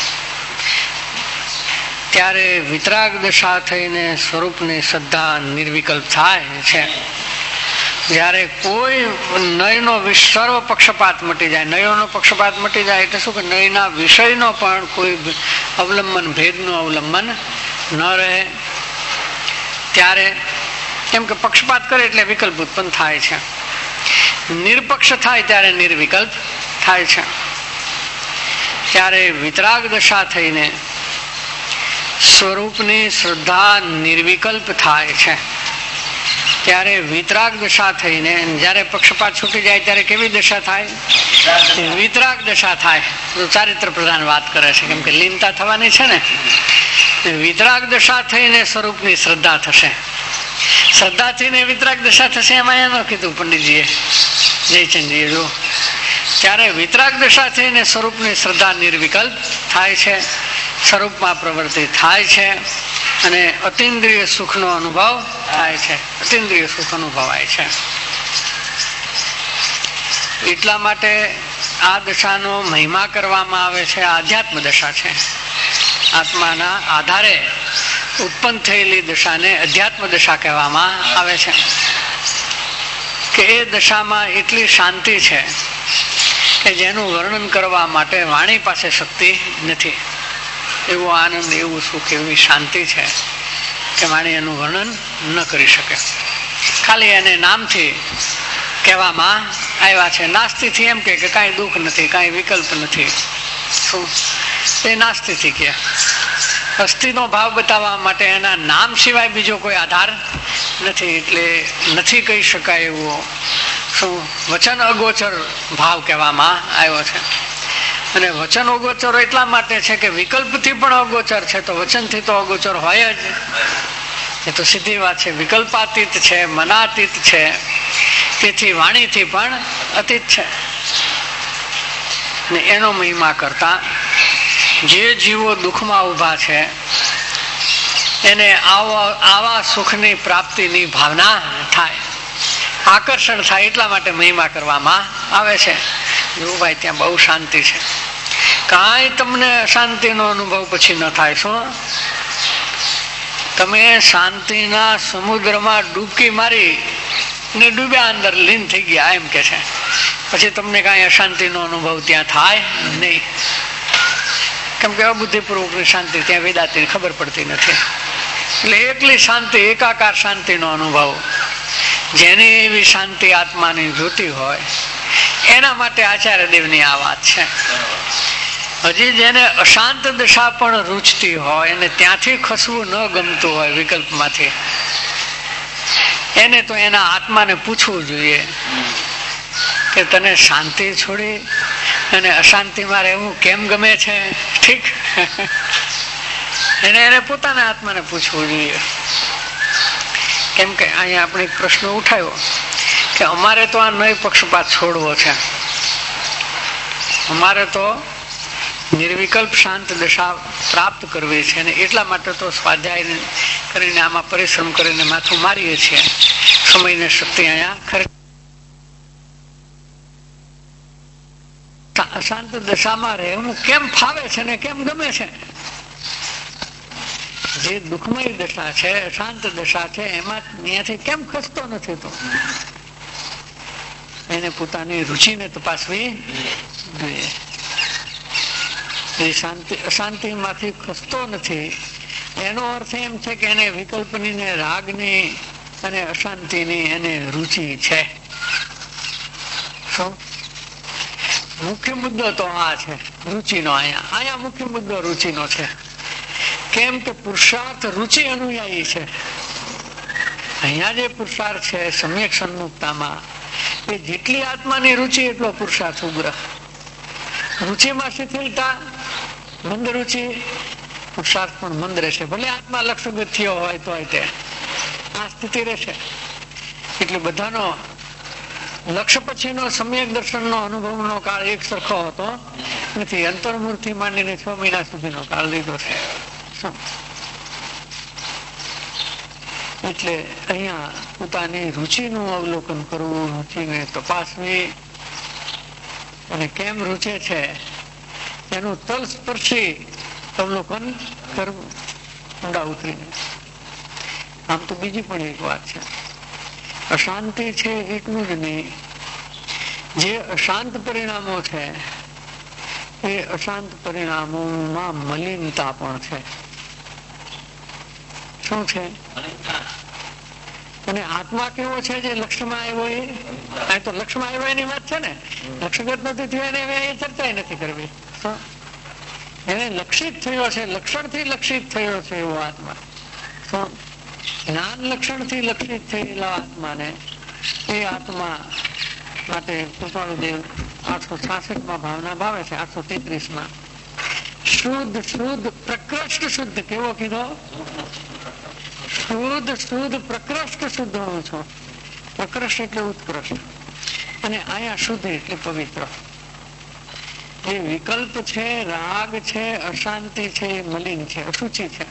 Speaker 2: ત્યારે વિતરાગ દશા થઈને સ્વરૂપની શ્રદ્ધા નિર્વિકલ્પ થાય છે. જ્યારે કોઈ નયનો સર્વ પક્ષપાત મટી જાય, નયોનો પક્ષપાત મટી જાય એટલે શું કે નયના વિષયનો પણ કોઈ અવલંબન, ભેદનું અવલંબન ન રહે, ત્યારે કેમ કે પક્ષપાત કરે એટલે વિકલ્પ ઉત્પન્ન થાય છે. નિરપક્ષ થાય ત્યારે નિર્વિકલ્પ થાય છે. ત્યારે વિતરાગ દશા થઈને સ્વરૂપની શ્રદ્ધા નિર્વિકલ્પ થાય છે. ત્યારે વિતરાગ દશા થઈને જ્યારે પક્ષપાત છૂટી જાય ત્યારે કેવી દશા થાય? વિતરાગ દશા થાય. તો ચારિત્ર પ્રધાન વાત કરે છે, કેમ કે લીનતા થવાની છે ને. વિતરાગ દશા થઈને સ્વરૂપની શ્રદ્ધા થશે. શ્રદ્ધાથી ને વિતરાગ દશા થશે એમાં એનું કીધું પંડિતજીએ, જયચંદજીએ. જો ત્યારે વિતરાગ દશા થઈને સ્વરૂપની શ્રદ્ધા નિર્વિકલ્પ થાય છે, સ્વરૂપમાં પ્રવૃત્તિ થાય છે અને અતિન્દ્રિય સુખનો અનુભવ થાય છે. અતિન્દ્રિય સુખ અનુભવાય છે. એટલા માટે આ દશાનો મહિમા કરવામાં આવે છે. આધ્યાત્મ દશા છે. આત્માના આધારે ઉત્પન્ન થયેલી દશાને અધ્યાત્મ દશા કહેવામાં આવે છે. કે એ દશામાં એટલી શાંતિ છે કે જેનું વર્ણન કરવા માટે વાણી પાસે શક્તિ નથી. એવો આનંદ, એવું સુખ, એવી શાંતિ છે કે વાણી એનું વર્ણન ન કરી શકે. ખાલી એને નામથી કહેવામાં આવ્યા છે. નાસ્તિથી એમ કે કાંઈ દુઃખ નથી, કાંઈ વિકલ્પ નથી. શું એ નાસ્તિથી કે અસ્થિનો ભાવ બતાવવા માટે એના નામ સિવાય બીજો કોઈ આધાર નથી. એટલે નથી કહી શકાય એવો શું વચન અગોચર ભાવ કહેવામાં આવ્યો છે. અને વચન અગોચર એટલા માટે છે કે વિકલ્પથી પણ અગોચર છે, તો વચનથી તો અગોચર હોય જ. એ તો સીધી વાત છે. વિકલ્પાતીત છે, મનાતીત છે, તેથી વાણીથી પણ અતીત છે. ને એનો મહિમા કરતા જે જીવો દુઃખમાં ઉભા છે એને આવા આવા સુખની પ્રાપ્તિની ભાવના થાય, આકર્ષણ થાય. એટલા માટે મહિમા કરવામાં આવે છે. જો ભાઈ ત્યાં બહુ શાંતિ છે, કાંઈ તમને અશાંતિનો અનુભવ પછી ન થાય. શું તમે શાંતિના સમુદ્રમાં ડૂબકી મારી ને ડૂબ્યા, અંદર લીન થઈ ગયા એમ કે છે, પછી તમને કાંઈ અશાંતિનો અનુભવ ત્યાં થાય નહીં. કેમ કે અબુદ્ધિપૂર્વકની શાંતિ ત્યાં વેદાંતની ખબર પડતી નથી. એટલે એકલી શાંતિ, એકાકાર શાંતિનો અનુભવ, જેની એવી શાંતિ આત્માની જોતી હોય એના માટે આચાર્ય દેવની આ વાત છે. હજી જેને અશાંત દશા પણ રૂચતી હોય અને ત્યાંથી ખસવું ન ગમતું હોય વિકલ્પમાંથી, એને તો એના આત્માને પૂછવું જોઈએ કે તને શાંતિ છોડી અને અશાંતિમાં રહેવું કેમ ગમે છે? ઠીક, એને એને પોતાના આત્માને પૂછવું જોઈએ. કેમ કે અહીંયા આપણે એક પ્રશ્ન ઉઠાવ્યો કે અમારે તો આ નય પક્ષપાત છોડવો છે, અમારે તો નિર્વિકલ્પ શાંત દશા પ્રાપ્ત કરવી છે, અને એટલા માટે તો સ્વાધ્યાય કરીને આમાં પરિશ્રમ કરીને માથું મારીએ છીએ. સમયને શક્તિ અહીંયા ખરેખર અશાંત દશામાં રહેવું કેમ ફાવે છે ને કેમ ગમે છે? જે દુઃખમય દશા છે, અશાંત દશા છે, એમાં ત્યાંથી કેમ ખસતો નથી? તો એને પોતાની રુચિને તપાસવી જોઈએ. શાંતિ અશાંતિમાંથી ખસતો નથી એનો અર્થ એમ છે કે એને વિકલ્પની ને રાગની અને અશાંતિની એને રુચિ છે. શું મુખ્ય મુદ્દો તો આ છે રુચિનો. અહીંયા અહીંયા મુખ્ય મુદ્દો રુચિનો છે. કેમ કે પુરુષાર્થ રુચિ અનુયાયી છે. અહીંયા જે પુરુષાર્થ છે સમ્યક સન્મુખતામાં, એ જેટલી આત્માની રુચિ એટલો પુરુષાર્થ ઉગ્ર. રુચિમાં શિથિલતા, મંદ રુચિ, પુરુષાર્થ પણ મંદ રહેશે. ભલે આત્મા લક્ષગત થયો હોય તો તે આ સ્થિતિ રહેશે. એટલે બધાનો લક્ષ્ય પછીનો સમ્યક દર્શનનો અનુભવનો કાળ એક સરખો હતો નથી. અંતર્મુખથી માંડીને છ મહિના સુધીનો કાળ લીધો છે. એટલે અહીંયા પોતાની રુચિનું અવલોકન કરવું, રુચિને તપાસવી અને કેમ રૂચે છે એનું તલસ્પર્શી અવલોકન કરવું ઊંડા ઉતરીને. આમ તો બીજી પણ એક વાત છે, અશાંતિ છે એટલું જ નહીં, જે અશાંત પરિણામો છે એ અશાંત પરિણામોમાં મલિનતા પણ છે. શું છે? અને આત્મા કેવો છે જે લક્ષ્યમાં આવ્યો એ? આ તો લક્ષ્યમાં આવ્યો એની વાત છે ને, લક્ષ્યગત નથી થયો એને એ ચર્ચા નથી કરવી. એને લક્ષિત થયો છે, લક્ષણથી લક્ષિત થયો છે એવો આત્મા. જ્ઞાન લક્ષણથી લક્ષિત થયેલા આત્માને એ આત્મા માટે કૃપાળુદેવ આઠસો છાસઠ માં ભાવના ભાવે છે, આઠસો તેત્રીસ માં શુદ્ધ શુદ્ધ પ્રકૃષ્ટ શુદ્ધ કેવો કીધો? શુદ્ધ શુદ્ધ પ્રકૃષ્ટ શુદ્ધ હોઉં છું. પ્રકૃષ્ટ એટલે ઉત્કૃષ્ટ અને અહીંયા શુદ્ધ એટલે પવિત્ર. એ વિકલ્પ છે, રાગ છે, અશાંતિ છે, મલિન છે, અશુચિ છે.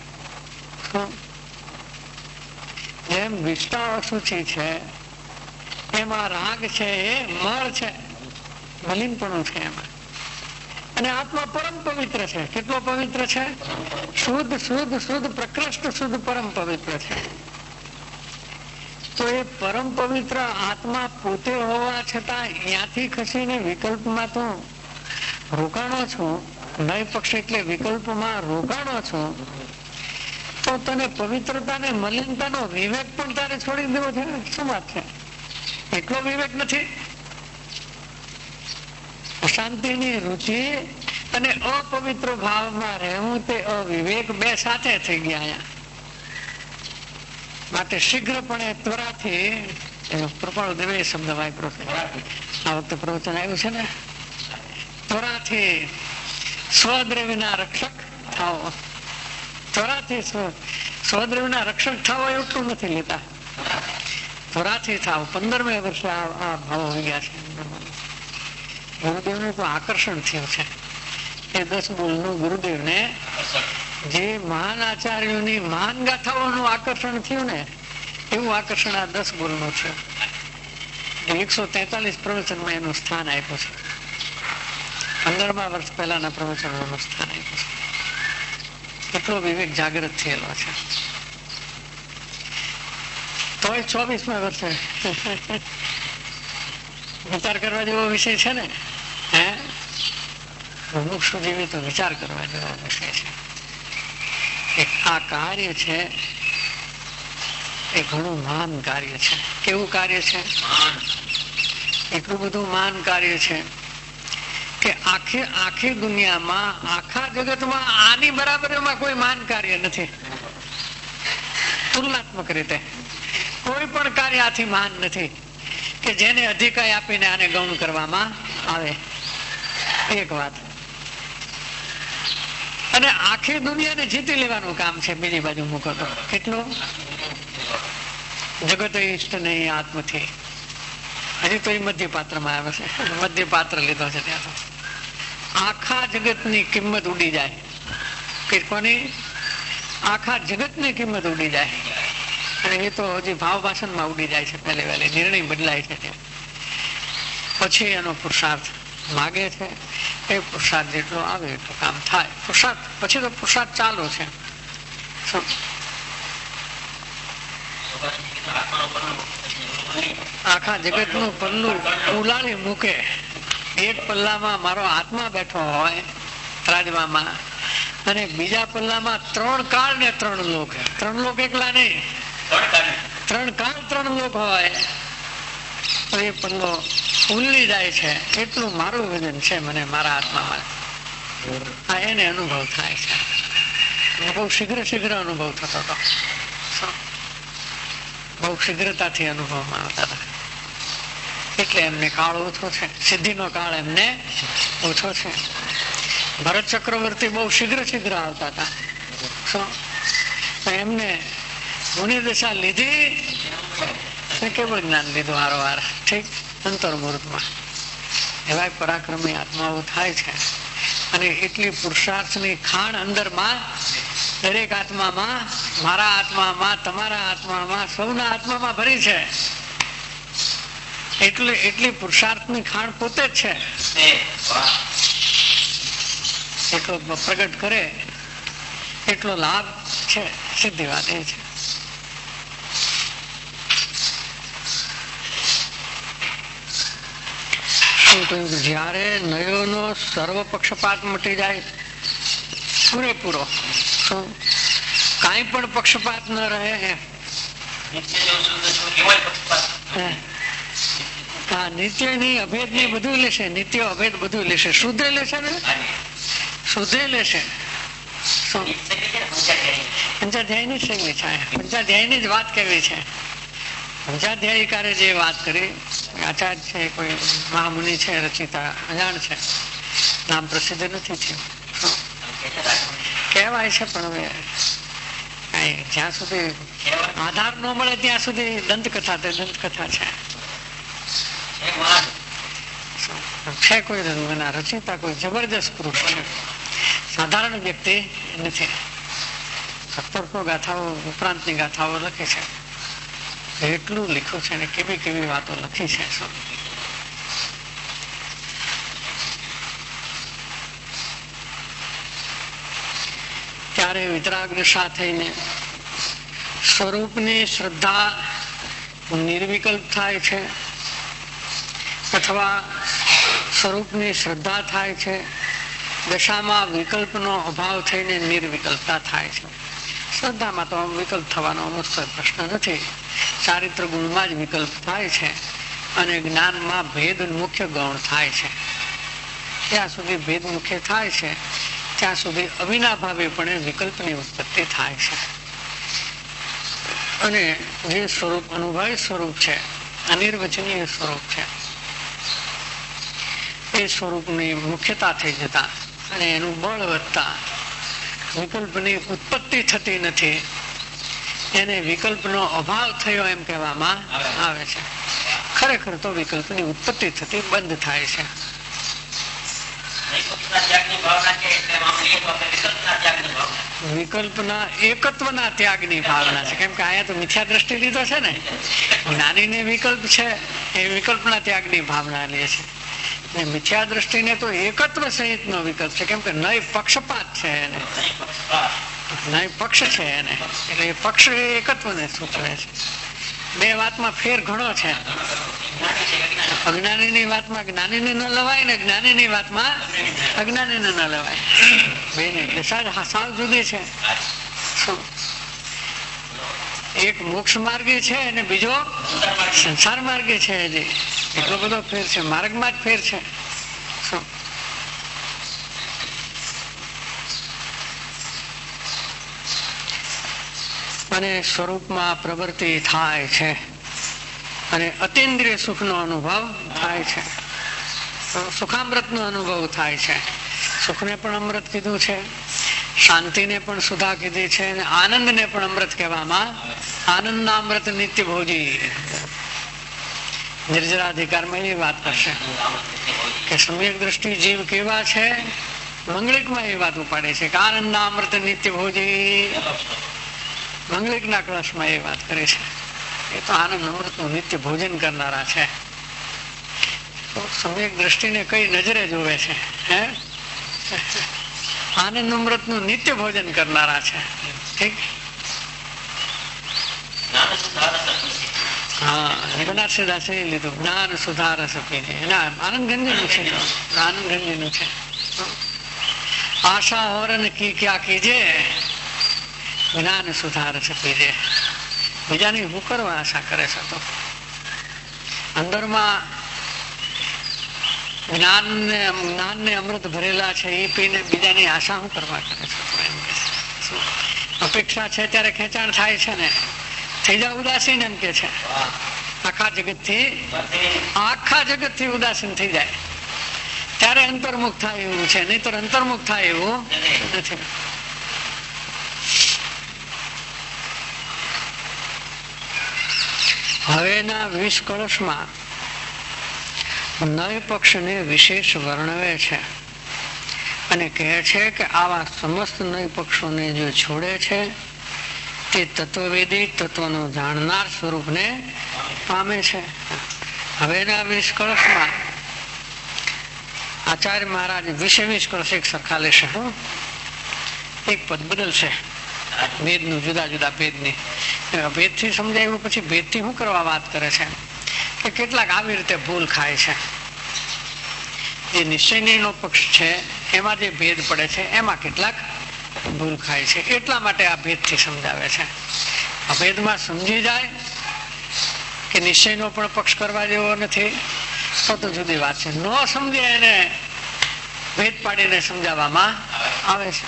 Speaker 2: જેમ વિષ્ટા અશુચિ છે એમાં રાગ છે એ મળ છે, મલિનપણું છે એમાં. અને આત્મા પરમ પવિત્ર છે. કેટલો પવિત્ર છે? શુદ્ધ શુદ્ધ શુદ્ધ પ્રકૃષ્ટ શુદ્ધ પરમ પવિત્ર છે. તો એ પરમ પવિત્ર આત્મા પોતે હોવા છતાં અહીંયાથી ખસીને વિકલ્પમાં તો રોકાણો છું, નય પક્ષ એટલે વિકલ્પમાં રોકાણો છું, તો તને પવિત્રતા ને મલિનતાનો વિવેક પણ તારે છોડી દેવો છે. શું વાત છે? એટલો વિવેક નથી? અશાંતિની રુચિ અને અપવિત્ર ભાવમાં રહેવું તે અવિવેક બે સાથે થઈ ગયા અહીંયા. માટે શીઘ્રપણે ત્વરાથી કૃપાળુદેવે એ શબ્દ વાપર્યો છે. આ વખતે પ્રવચન આવ્યું છે ને, ત્વરાથી સ્વદ્રવ્યના રક્ષક થાઓ. ત્વરાથી સ્વદ્રવ્યના રક્ષક થાઓ એટલું નથી લેતા, ત્વરાથી થાવ. પંદરમે વર્ષે આ ભાવો આવી ગયા છે. ગુરુદેવને તો આકર્ષણ થયું છે એ દસ બોલનું. ગુરુદેવને જે મહાન આચાર્યોની મહાન ગાથાઓનું આકર્ષણ થયું ને એવું આકર્ષણ આ દસ બોલનું છે. એકસો તેતાલીસ પ્રવચનમાં એનું સ્થાન આપ્યું છે. પંદરમા વર્ષ પહેલાના પ્રવચનોનું સ્થાન આપ્યું છે. કેટલો વિવેક જાગૃત થયેલો છે. તોય ચોવીસમા વર્ષે વિચાર કરવા જેવો વિષય છે ને. હે મુક્ષ જેવી તો વિચાર કરવા જેવો વિષય છે. આ કાર્ય છે એ ઘણું મહાન કાર્ય છે. કેવું કાર્ય છે? એટલું બધું મહાન કાર્ય છે કે આખી આખી દુનિયામાં, આખા જગતમાં આની બરાબરમાં કોઈ મહાન કાર્ય નથી. તુલનાત્મક રીતે કોઈ પણ કાર્ય આથી મહાન નથી કે જેને અધિકાર આપીને આને ગૌણ કરવામાં આવે. એક વાત. અને આખી દુનિયાને જીતી લેવાનું કામ છે. બીજી બાજુ મૂકો તો કેટલું જગત ઇષ્ટ નહીં આત્મથી. હજી તો એ મધ્ય પાત્રમાં આવે છે. મધ્ય પાત્ર લીધો છે ત્યાં તો આખા જગતની કિંમત ઉડી જાય. કે કોની? આખા જગતની કિંમત ઉડી જાય. અને એ તો હજી ભાવ ભાષણમાં ઉડી જાય છે. પહેલે વહેલે નિર્ણય બદલાય છે ત્યાં. પછી એનો પુરુષાર્થ માગે છે. એ પુરુષાર્થ જેટલો આવે એટલું કામ થાય. પુરુષાર્થ પછી તો પુરુષાર્થ ચાલુ છે. આખા જગત નું પલ્લું ઉલાળી મૂકે. એક પલ્લામાં મારો આત્મા બેઠો હોય રાજવામાં, અને બીજા પલ્લામાં ત્રણ કાળ ને ત્રણ લોક. ત્રણ લોક એકલા નહીં, ત્રણ કાળ ત્રણ લોક હોય તો એ પલ્લો ઉલ્લી જાય છે. એટલું મારું વજન છે મને મારા આત્મામાં. આ એને અનુભવ થાય છે. બહુ શીઘ્ર શીઘ્ર અનુભવ થતો હતો. બહુ શીઘ્રતાથી અનુભવમાં આવતા હતા. એટલે એમને કાળ ઓછો છે. સિદ્ધિનો કાળ એમને ઓછો છે. ભરત ચક્રવર્તી બહુ શીઘ્ર શીઘ્ર આવતા હતા. એમને મુનિ દશા લીધી કેવળ જ્ઞાન લીધું હારોહાર, ઠીક, અંતર્મુહૂર્તમાં. એવા પરાક્રમી આત્માઓ થાય છે. અને એટલી પુરુષાર્થની ખાણ અંદરમાં, દરેક આત્મામાં, મારા આત્મામાં, તમારા આત્મામાં, સૌના આત્મામાં ભરી છે. એટલે એટલી પુરુષાર્થની ખાણ પોતે જ છે. એટલો પ્રગટ કરે એટલો લાભ છે. સીધી વાત એ છે. શું કહ્યું? જયારે નયોનો સર્વ પક્ષપાત મટી જાય પૂરેપૂરો, શું કાંઈ પણ પક્ષપાત ન રહે. હા, નિત્ય ની અભેદ ની બધું લેશે, નિત્ય અભેદ બધું લેશે. શુદ્ધ લેશે ને, શુદ્ધ લેશે. પંચાધ્યાય ની શૈલી છે. પંચાધ્યાય ની જ વાત કરવી છે. પંચાધ્યાયીકારે જે વાત કરી, આચાર્ય છે, કોઈ મહામુનિ છે, રચિતા અજાણ છે, નામ પ્રસિદ્ધ નથી થયું, કહેવાય છે. પણ હવે કઈ જ્યાં સુધી આધાર ન મળે ત્યાં સુધી દંતકથા તે દંતકથા છે. છે કોઈ રચિતા કોઈ જબરદસ્ત પુરુષ છે, સાધારણ વ્યક્તિ નથી. સત્તરસો ગાથાઓ ઉપરાંતની ગાથાઓ લખી છે. એટલું લખ્યું છે ને કેવી કેવી વાતો લખી છે. ત્યારે વિતરાગ દશા થઈને સ્વરૂપની શ્રદ્ધા નિર્વિકલ્પ થાય છે, અથવા સ્વરૂપની શ્રદ્ધા થાય છે. દશામાં વિકલ્પનો અભાવ થઈને નિર્વિકલ્પતા થાય છે. શ્રદ્ધામાં તો વિકલ્પ થવાનો અમુક પ્રશ્ન નથી. ચારિત્ર ગુણમાં જ વિકલ્પ થાય છે. અને જ્ઞાનમાં ભેદ મુખ્ય ગૌણ થાય છે. ત્યાં સુધી ભેદ મુખ્ય થાય છે ત્યાં સુધી અવિનાભાવે પણ વિકલ્પની ઉત્પત્તિ થાય છે. અને જે સ્વરૂપ અનુભવી સ્વરૂપ છે, અનિર્વચનીય સ્વરૂપ છે, એ સ્વરૂપની મુખ્યતા થઈ જતા અને એનું બળ વધતા વિકલ્પની ઉત્પત્તિ થતી નથી. એને વિકલ્પનો અભાવ થયો એમ કહેવામાં આવે છે. ખરેખર તો વિકલ્પની ઉત્પત્તિ થતી બંધ થાય છે. વિકલ્પના એકત્વના ત્યાગની ભાવના છે. કેમ કે અહીંયા તો મિથ્યા દ્રષ્ટિ લીધો છે ને, જ્ઞાનીને વિકલ્પ છે એ વિકલ્પના ત્યાગની ભાવના લે છે. મિથ્યા દ્રષ્ટિને તો એકત્વ સહિત નો વિકલ્પ છે. કેમ કે નય પક્ષપાત છે એને, નય પક્ષ છે એને, એટલે એ પક્ષ એકત્વને સૂચવે છે. બે વાતમાં ફેર ઘણો છે. અજ્ઞાનીની વાતમાં જ્ઞાનીને ન લવાય ને જ્ઞાનીની વાતમાં અજ્ઞાનીને ન લવાય. બેની દશા સાવ જુદી છે. એક મોક્ષ માર્ગી છે અને બીજો સંસાર માર્ગી છે. હજી એટલો બધો ફેર છે, માર્ગમાં જ ફેર છે. શું અને સ્વરૂપમાં પ્રવૃત્તિ થાય છે અને અતિન્દ્રિય સુખનો અનુભવ થાય છે. સુખામૃતનો અનુભવ થાય છે. સુખને પણ અમૃત કીધું છે, શાંતિને પણ સુધા કીધી છે, અને આનંદને પણ અમૃત કહેવામાં. આનંદના અમૃત નિત્ય ભોજી. નિર્જરાધિકારમાં એ વાત કરશે કે સમ્યક દ્રષ્ટિ જીવ કેવા છે. મંગળિકમાં એ વાત ઉપાડે છે કે આનંદના અમૃત નિત્ય ભોજી. મંગળિકના કળશમાં એ વાત કરે છે. એ તો આનંદ અમૃતનું નિત્ય ભોજન કરનારા છે. તો સમ્યક દ્રષ્ટિને કઈ નજરે જોવે છે? હે, આનંદ અમૃતનું નિત્ય ભોજન કરનારા છે. ઠીક. હા, બનારસીદાસે લીધું જ્ઞાન સુધારસ પીને. એના આનંદ ગંજીનું છે, આનંદ ગંજીનું છે. આશા હોરન કી ક્યાં કીજે, જ્ઞાન સુધારસ પીજે. બીજાની હું કરવા આશા કરે છે? તો અંદરમાં જ્ઞાન ને જ્ઞાન ને અમૃત ભરેલા છે એ પીને બીજાની આશા હું કરવા કરે છે? એમ કે અપેક્ષા છે ત્યારે ખેંચાણ થાય છે ને. થઈ જાવ ઉદાસીન એમ કે છે. આખા જગત થી આખા જગત થી ઉદાસીન થઈ જાય ત્યારે અંતર્મુખ થાય એવું છે, નહીતર અંતર્મુખ થાય એવું નથી. હવેના વીસ કળશમાં નય પક્ષને વિશેષ વર્ણવે છે અને કહે છે કે આવા સમસ્ત નય પક્ષોને જે છોડે છે તે તત્વવેદી તત્વનો જાણનાર સ્વરૂપને પામે છે. હવેના વીસ કળશમાં આચાર્ય મહારાજ વિશે વીસ કળશ એક સરખા લેશે, એક પદ બદલશે ભેદ નું, જુદા જુદા ભેદ ની. ભેદ થી સમજાયું પછી ભેદ થી શું કરવા વાત કરે છે કે કેટલાક આવી રીતે ભૂલ ખાય છે. જે નિશ્ચય નો પક્ષ છે એમાં જે ભેદ પડે છે એમાં કેટલાક ભૂલ ખાય છે, એટલા માટે આ ભેદ થી સમજાવે છે. આ ભેદમાં સમજી જાય કે નિશ્ચય નો પણ પક્ષ કરવા જેવો નથી તો તો જુદી વાત છે. ન સમજે એને ભેદ પાડીને સમજાવવામાં આવે છે.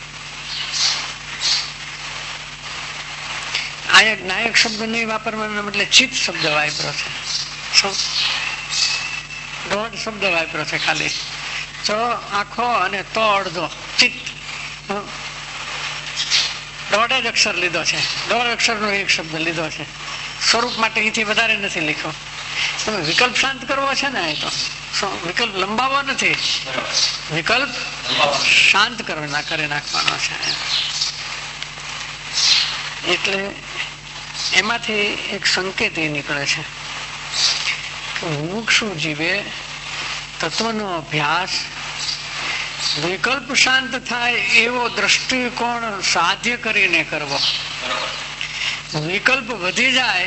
Speaker 2: આયક નાયક શબ્દ નહીં વાપરવાનો એટલે ચિત્ત શબ્દ વાપર્યો છે. દોઢ શબ્દ વાપર્યો છે ખાલી. ચ આખો અને તો અડધો, ચિત્ત દોઢ જ અક્ષર લીધો છે. દોઢ અક્ષર નો એક શબ્દ લીધો છે. સ્વરૂપ માટે એથી વધારે નથી લખ્યો. તમે વિકલ્પ શાંત કરવો છે ને, એ તો વિકલ્પ લંબાવવો નથી, વિકલ્પ શાંત કરવા કરી નાખવાનો છે. એટલે એમાંથી એક સંકેત એ નીકળે છે કે મુમુક્ષુ જીવે તત્વનો અભ્યાસ વિકલ્પ શાંત થાય એવો દ્રષ્ટિકોણ સાધ્ય કરીને કરવો. વિકલ્પ વધી જાય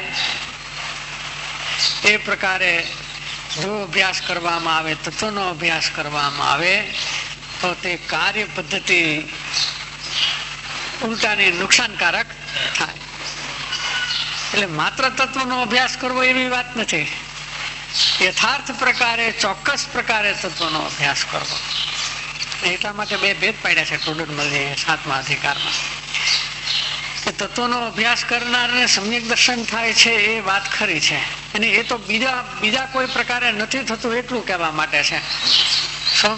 Speaker 2: એ પ્રકારે જો અભ્યાસ કરવામાં આવે, તત્વનો અભ્યાસ કરવામાં આવે તો તે કાર્ય પદ્ધતિ ઉલટાની નુકસાનકારક થાય. એટલે માત્ર તત્વનો અભ્યાસ કરવો એવી વાત નથી, યથાર્થ પ્રકારે ચોક્કસ પ્રકારે તત્વનો અભ્યાસ કરવો. એટલા માટે બે ભેદ પાડ્યા છે ટોડરમલજીએ સાતમા અધિકારમાં. તત્વનો અભ્યાસ કરનારને સમ્યક દર્શન થાય છે એ વાત ખરી છે, અને એ તો બીજા બીજા કોઈ પ્રકારે નથી થતું એટલું કહેવા માટે છે. શું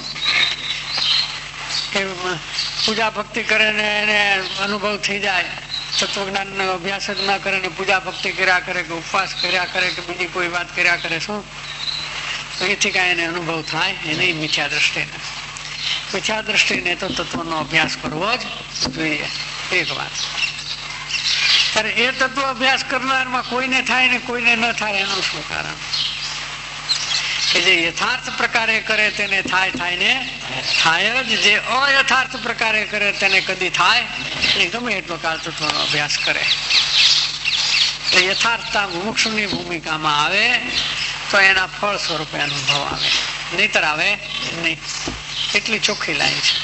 Speaker 2: પૂજા ભક્તિ કરે ને એને અનુભવ થઈ જાય, તત્વજ્ઞાન નો અભ્યાસ જ ના કરે ને પૂજા ભક્તિ કર્યા કરે કે ઉપવાસ કર્યા કરે કે બીજી કોઈ વાત કર્યા કરે, શું એથી કાંઈ એને અનુભવ થાય એ નહીં. મિથ્યા દ્રષ્ટિને મિથ્યા દ્રષ્ટિને તો તત્વનો અભ્યાસ કરવો જ જોઈએ. એક વાત ત્યારે એ તત્વ અભ્યાસ કરનારમાં કોઈને થાય ને કોઈને ન થાય એનું શું કારણ? કે જે યથાર્થ પ્રકારે કરે તેને થાય થાય ને થાય જ, જે અયથાર્થ પ્રકારે કરે તેને કદી થાય એ ગમે એટલો કાળ તત્વનો અભ્યાસ કરે. યથાર્થતા મુમુક્ષુની ભૂમિકામાં આવે તો એના ફળ સ્વરૂપે અનુભવ આવે, નહીતર આવે નહીં. એટલી ચોખ્ખી લાઈન છે.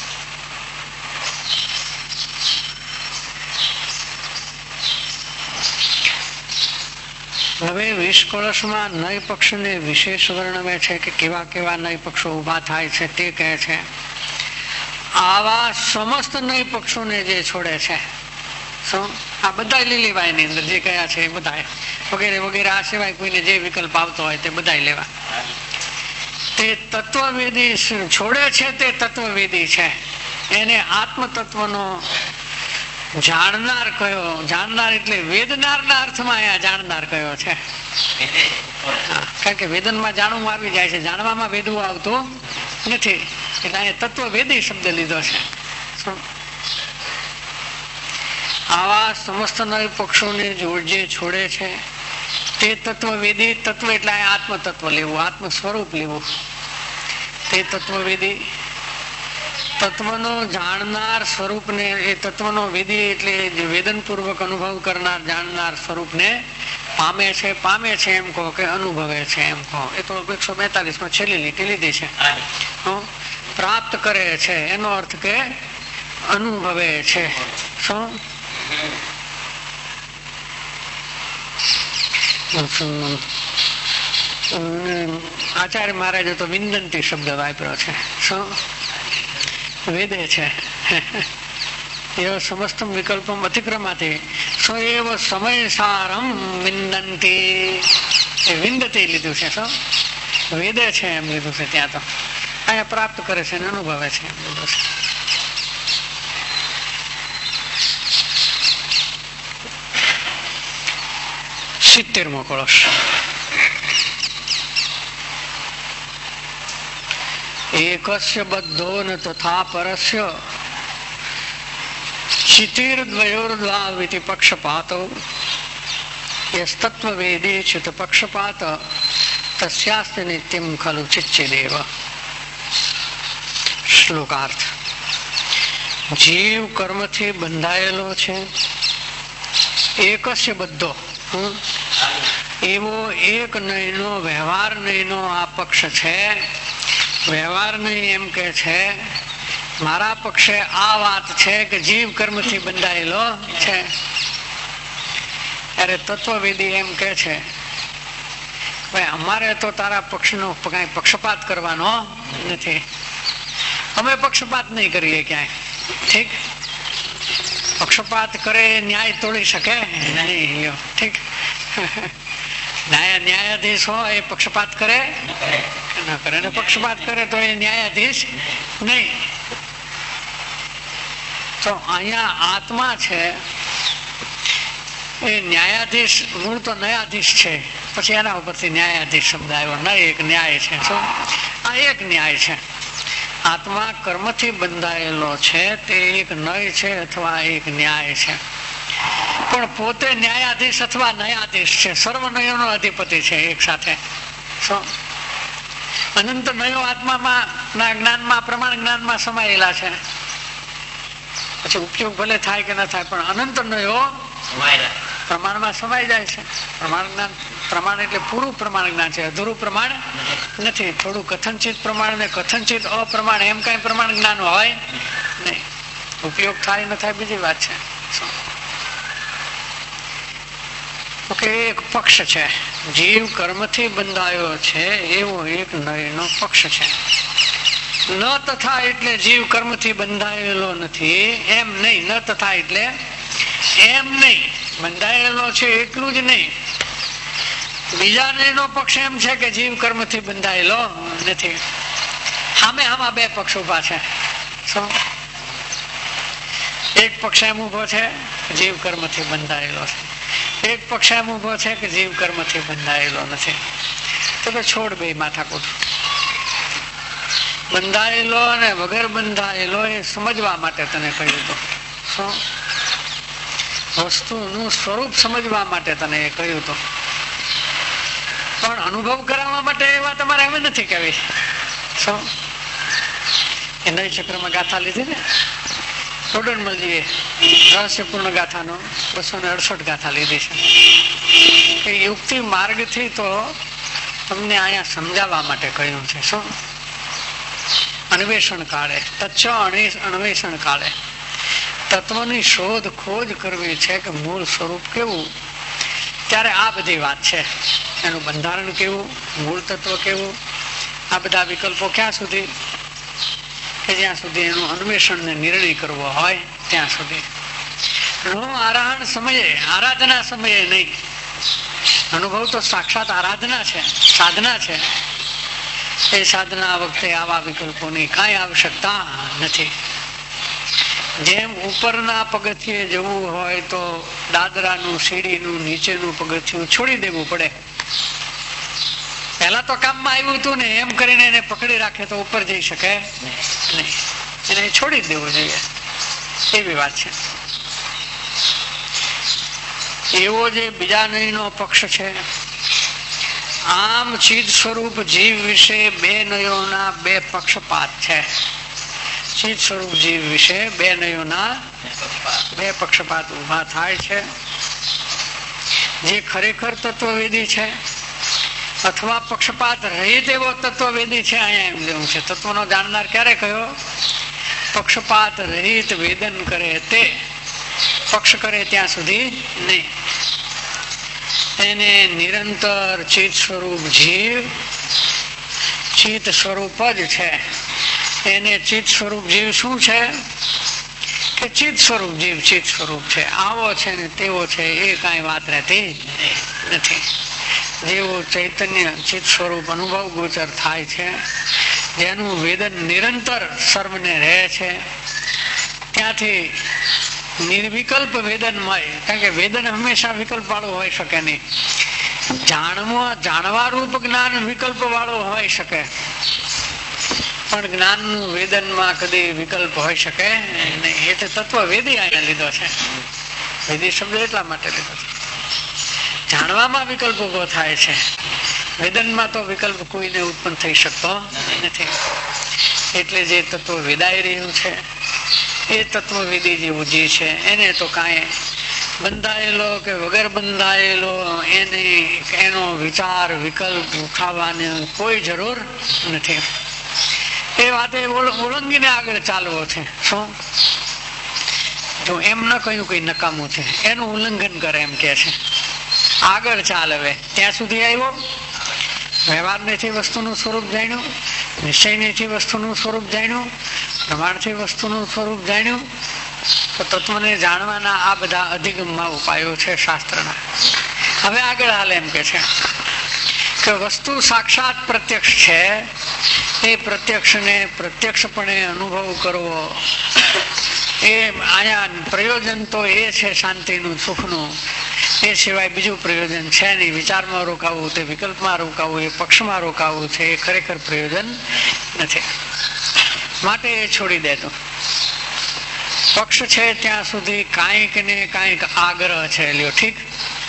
Speaker 2: હવે વીસ કળશમાં નય પક્ષને વિશેષ વર્ણવે છે કે કેવા કેવા નય પક્ષો ઉભા થાય છે તે કહે છે. આવા સમસ્ત નય પક્ષોને જે છોડે છે, શું આ બધા લીલીવાય ની અંદર જે કયા છે એ બધા વગેરે વગેરે, આ સિવાય કોઈને જે વિકલ્પ આવતો હોય તે બધા લેવા. તે તત્વવેદી છોડે છે તે તત્વવેદી છે, એને આત્મ તત્વનો જાણનાર કયો. જાણનાર એટલે વેદનાર ના અર્થમાં અહીંયા જાણનાર કયો છે. કારણ કે વેદનમાં જાણવું આવી જાય છે, જાણવામાં વેદવું આવતું નથી, એટલે અહીંયા તત્વવેદી શબ્દ લીધો છે. આવા સમસ્ત નય પક્ષોને જે છોડે છે તે તત્વવેદી. તત્વ એટલે આત્મ તત્વ લેવું, આત્મ સ્વરૂપ લેવું. તે તત્વવેદી તત્વનો જાણનાર સ્વરૂપને, એ તત્વનો વેદી એટલે વેદન પૂર્વક અનુભવ કરનાર જાણનાર સ્વરૂપને પામે છે. પામે છે એમ કહો કે અનુભવે છે એમ કહો, એ તો એકસો બેતાલીસ માં છેલ્લી લીટી લીધી છે. પ્રાપ્ત કરે છે એનો અર્થ કે અનુભવે છે. શું આચાર્ય મહારાજે તો વિંદંતી શબ્દ વાપર્યો છે. શું વેદે છે એવો સમસ્તમ વિકલ્પમ અતિક્રમાથી સ્વએવ સમય સારમ વિંદંતી, એ વિંદતી લીધું છે. શું વેદે છે એમ લીધું છે. ત્યાં તો અહીંયા પ્રાપ્ત કરે છે ને અનુભવે છે એમ લીધું છે. સિત્તેરમો કળશ. એકસ્ય બધ્ધો ન તથા પરસ્ય ક્ષિતિર્દ્વયોર્દ્વાવિતિ પક્ષપાતો યસ્તત્વવેદે ચ્યુત પક્ષપાત તસ્યાસ્તિ નિત્યમ ખલુ ચિચ્છિદેવ. શ્લોકાર્થ. જીવ કર્મથી બંધાયેલો છે, એકસ્ય બધ્ધો એવો એક નયનો વ્યવહાર નયનો આ પક્ષ છે. વ્યવહાર નહીં એમ કે છે મારા પક્ષે આ વાત છે કે જીવ કર્મથી બંધાયેલો છે. અરે તત્વવેદી એમ કે છે ભાઈ અમારે તો તારા પક્ષનો કઈ પક્ષપાત કરવાનો નથી, અમે પક્ષપાત નહીં કરીએ ક્યાંય. ઠીક, પક્ષપાત કરે ન્યાય તોડી શકે નહીં. ઠીક, ન્યાય ન્યાયાધીશ હોય એ પક્ષપાત કરે ન કરે, અને પક્ષપાત કરે તો એ ન્યાયાધીશ નહીં. તો અહીંયા આત્મા છે એ ન્યાયાધીશ, મૂળ તો ન્યાયાધીશ છે, પછી એના ઉપરથી ન્યાયાધીશ શબ્દ આવ્યો. ન એક ન્યાય છે. શું આ એક ન્યાય છે. આત્મા કર્મથી બંધાયેલો છે તે એક નય છે અથવા એક ન્યાય છે, પણ પોતે ન્યાયાધીશ અથવા ન્યાયાધીશ છે. સર્વ નયોનો અધિપતિ છે એક સાથે. શું અનંત નયો આત્મામાં ના જ્ઞાનમાં પ્રમાણ જ્ઞાનમાં સમાયેલા છે. પછી ઉપયોગ ભલે થાય કે ન થાય, પણ અનંત નયો પ્રમાણમાં સમાઈ જાય છે. પ્રમાણ જ્ઞાન, પ્રમાણ એટલે પૂરું પ્રમાણ જ્ઞાન છે, અધૂરું પ્રમાણ નથી. થોડું કથનચિત પ્રમાણ ને કથનચિત અપ્રમાણ એમ કઈ પ્રમાણ જ્ઞાન હોય નહીં. ઉપયોગ થાય ન થાય બીજી વાત છે. ઓકે, એક પક્ષ છે, જીવ કર્મથી બંધાયો છે એવો એક નયનો પક્ષ છે. ન તથા એટલે જીવ કર્મથી બંધાયેલો નથી એમ નહીં. ન તથા એટલે એમ નહીં, બંધાયેલો છે એટલું જ નહીં. બીજા નયનો પક્ષ એમ છે કે જીવ કર્મથી બંધાયેલો નથી. સામે આમાં બે પક્ષ ઉભા છે. શું એક પક્ષ એમ ઉભો છે જીવ કર્મથી બંધાયેલો છે, એક પક્ષ એમ ઉભો છે કે જીવ કર્મથી બંધાયેલો નથી. તો કે છોડ બે માથાકૂટ. બંધાયેલો અને વગર બંધાયેલો એ સમજવા માટે તને કહ્યું હતું. શું વસ્તુનું સ્વરૂપ સમજવા માટે તને એ કહ્યું હતું, પણ અનુભવ કરાવવા માટે એ વાત અમારે હવે નથી કહેવી. શું એ નય ચક્રમાં ગાથા લીધી ને ટોડરમલજીએ, રહસ્યપૂર્ણ ગાથાનો બસો ને અડસઠ ગાથા લીધી છે. એ યુક્તિ માર્ગથી તો તમને અહીંયા સમજાવવા માટે કહ્યું છે. શું અન્વેષણ કાળે, તચ્ચ અન્વેષણ કાળે તત્વની શોધ ખોજ કરવી છે કે મૂળ સ્વરૂપ કેવું, ત્યારે આ બધી વાત છે. એનું બંધારણ કેવું, મૂળ તત્વ કેવું, આ બધા વિકલ્પો ક્યાં સુધી કે જ્યાં સુધી એનું અન્વેષણ ને નિર્ણય કરવો હોય ત્યાં સુધી. આરાહન સમયે, આરાધના સમયે નહીં. અનુભવ તો સાક્ષાત આરાધના છે, સાધના છે. એ સાધના વખતે આવા વિકલ્પોની કાંઈ આવશ્યકતા નથી. જેમ ઉપરના પગથિયે જવું હોય તો દાદરાનું, સીડીનું, નીચેનું પગથિયું છોડી દેવું પડે. પહેલા તો કામમાં આવ્યું હતું ને એમ કરીને એને પકડી રાખે તો ઉપર જઈ શકે નહીં, એને છોડી દેવું જોઈએ. એવી વાત છે. એવો જે બીજા નયનો પક્ષ છે. આમ ચિદ સ્વરૂપ જીવ વિશે બે નયોના બે પક્ષપાત છે. ચિદ સ્વરૂપ જીવ વિશે બે નયોના બે પક્ષપાત ઉભા થાય છે. જે ખરેખર તત્વવેદી છે અથવા પક્ષપાત રહિત એવો તત્વવેદી છે. અહીંયા એમ લેવું છે, તત્વનો જાણનાર ક્યારે કહ્યો? પક્ષપાત રહિત વેદન કરે તે, પક્ષ કરે ત્યાં સુધી નહીં. એને નિરંતર ચિત સ્વરૂપ જીવ ચિત સ્વરૂપ જ છે. એને ચિત સ્વરૂપ જીવ શું છે કે ચિત સ્વરૂપ જીવ ચિત સ્વરૂપ છે. આવો છે ને તેવો છે એ કઈ વાત રહેતી નથી. જેવું ચૈતન્ય ચિત સ્વરૂપ અનુભવ ગોચર થાય છે, જેનું વેદન નિરંતર સર્વને રહે છે, ત્યાંથી નિર્વિકલ્પ વેદનમય, કારણ કે વેદન હંમેશા વિકલ્પ વાળું હોઈ શકે નહીં. જાણવા જાણવા રૂપ જ્ઞાન વિકલ્પ વાળું હોઈ શકે, પણ જ્ઞાનનું વેદનમાં કદી વિકલ્પ હોઈ શકે નહીં. એ તો તત્વ વેદી અહીંયા લીધો છે. વેદી શબ્દ એટલા માટે લીધો છે. જાણવામાં વિકલ્પ ઉભો થાય છે, વેદનમાં તો વિકલ્પ કોઈને ઉત્પન્ન થઈ શકતો નથી. એટલે જે તત્વ વેદાઈ રહ્યું છે એ તત્વ વેદી જેવું જે છે એને તો કાંઈ બંધાયેલો કે વગર બંધાયેલો એને એનો વિચાર વિકલ્પ ઉઠાવવાની કોઈ જરૂર નથી. એ વાતે ઓળંગીને આગળ ચાલવો છે. શું જો એમ ન કહ્યું કઈ નકામું છે એનું ઉલ્લંઘન કરે એમ કે છે. આગળ ચાલવે ત્યાં સુધી આવ્યો, વ્યવહારનેથી વસ્તુનું સ્વરૂપ જાણ્યું, નિશ્ચયનેથી વસ્તુનું સ્વરૂપ જાણ્યું, પ્રમાણથી વસ્તુનું સ્વરૂપ જાણ્યું, તો તત્વને જાણવાના આ બધા અધિગમમાં ઉપાયો છે શાસ્ત્રના. હવે આગળ હાલ એમ કે છે કે વસ્તુ સાક્ષાત પ્રત્યક્ષ છે, એ પ્રત્યક્ષને પ્રત્યક્ષપણે અનુભવ કરવો એ અહીંયા પ્રયોજન તો એ છે શાંતિનું, સુખનું. એ સિવાય બીજું પ્રયોજન છે નહીં. વિચારમાં રોકાવું, તે વિકલ્પમાં રોકાવું, એ પક્ષમાં રોકાવું છે, એ ખરેખર પ્રયોજન નથી. માટે એ છોડી દેતું. પક્ષ છે ત્યાં સુધી કાંઈક ને કાંઈક આગ્રહ છે. લ્યો ઠીક,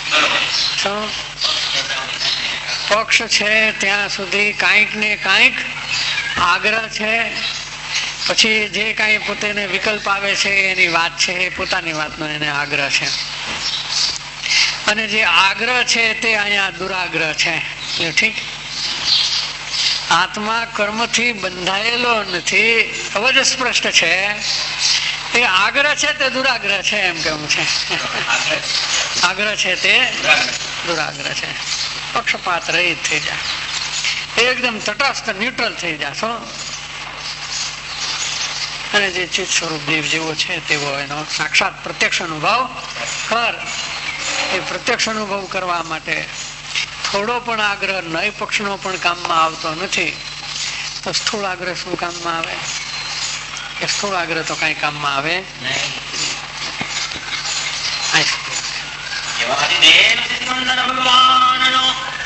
Speaker 2: પક્ષ છે ત્યાં સુધી કાંઈક ને કાંઈક આગ્રહ છે. પછી જે કાંઈ પોતાને વિકલ્પ આવે છે એની વાત છે, એ પોતાની વાતનો એને આગ્રહ છે. અને જે આગ્રહ છે તે અહીંયા દુરાગ્રહ છે. ઠીક, આત્મા કર્મથી બંધાયેલો નથી, અવજ સ્પષ્ટ છે. એ આગ્રહ છે તે દુરાગ્રહ છે એમ કેવું છે. આગ્રહ છે તે દુરાગ્રહ છે. પક્ષપાત રહિત થઈ જાય, એકદમ તટસ્થ ન્યુટ્રલ થઈ જાય. અને જે ચિત્ત સ્વરૂપ દેવ જેવો છે તેવો એનો સાક્ષાત પ્રત્યક્ષ અનુભવ કર. એ પ્રત્યક્ષ અનુભવ કરવા માટે થોડો પણ આગ્રહ નય પક્ષનો પણ કામમાં આવતો નથી. તો સ્થૂળ આગ્રહ શું કામમાં આવે? કે સ્થૂળ આગ્રહ તો કઈ કામમાં આવે નહીં.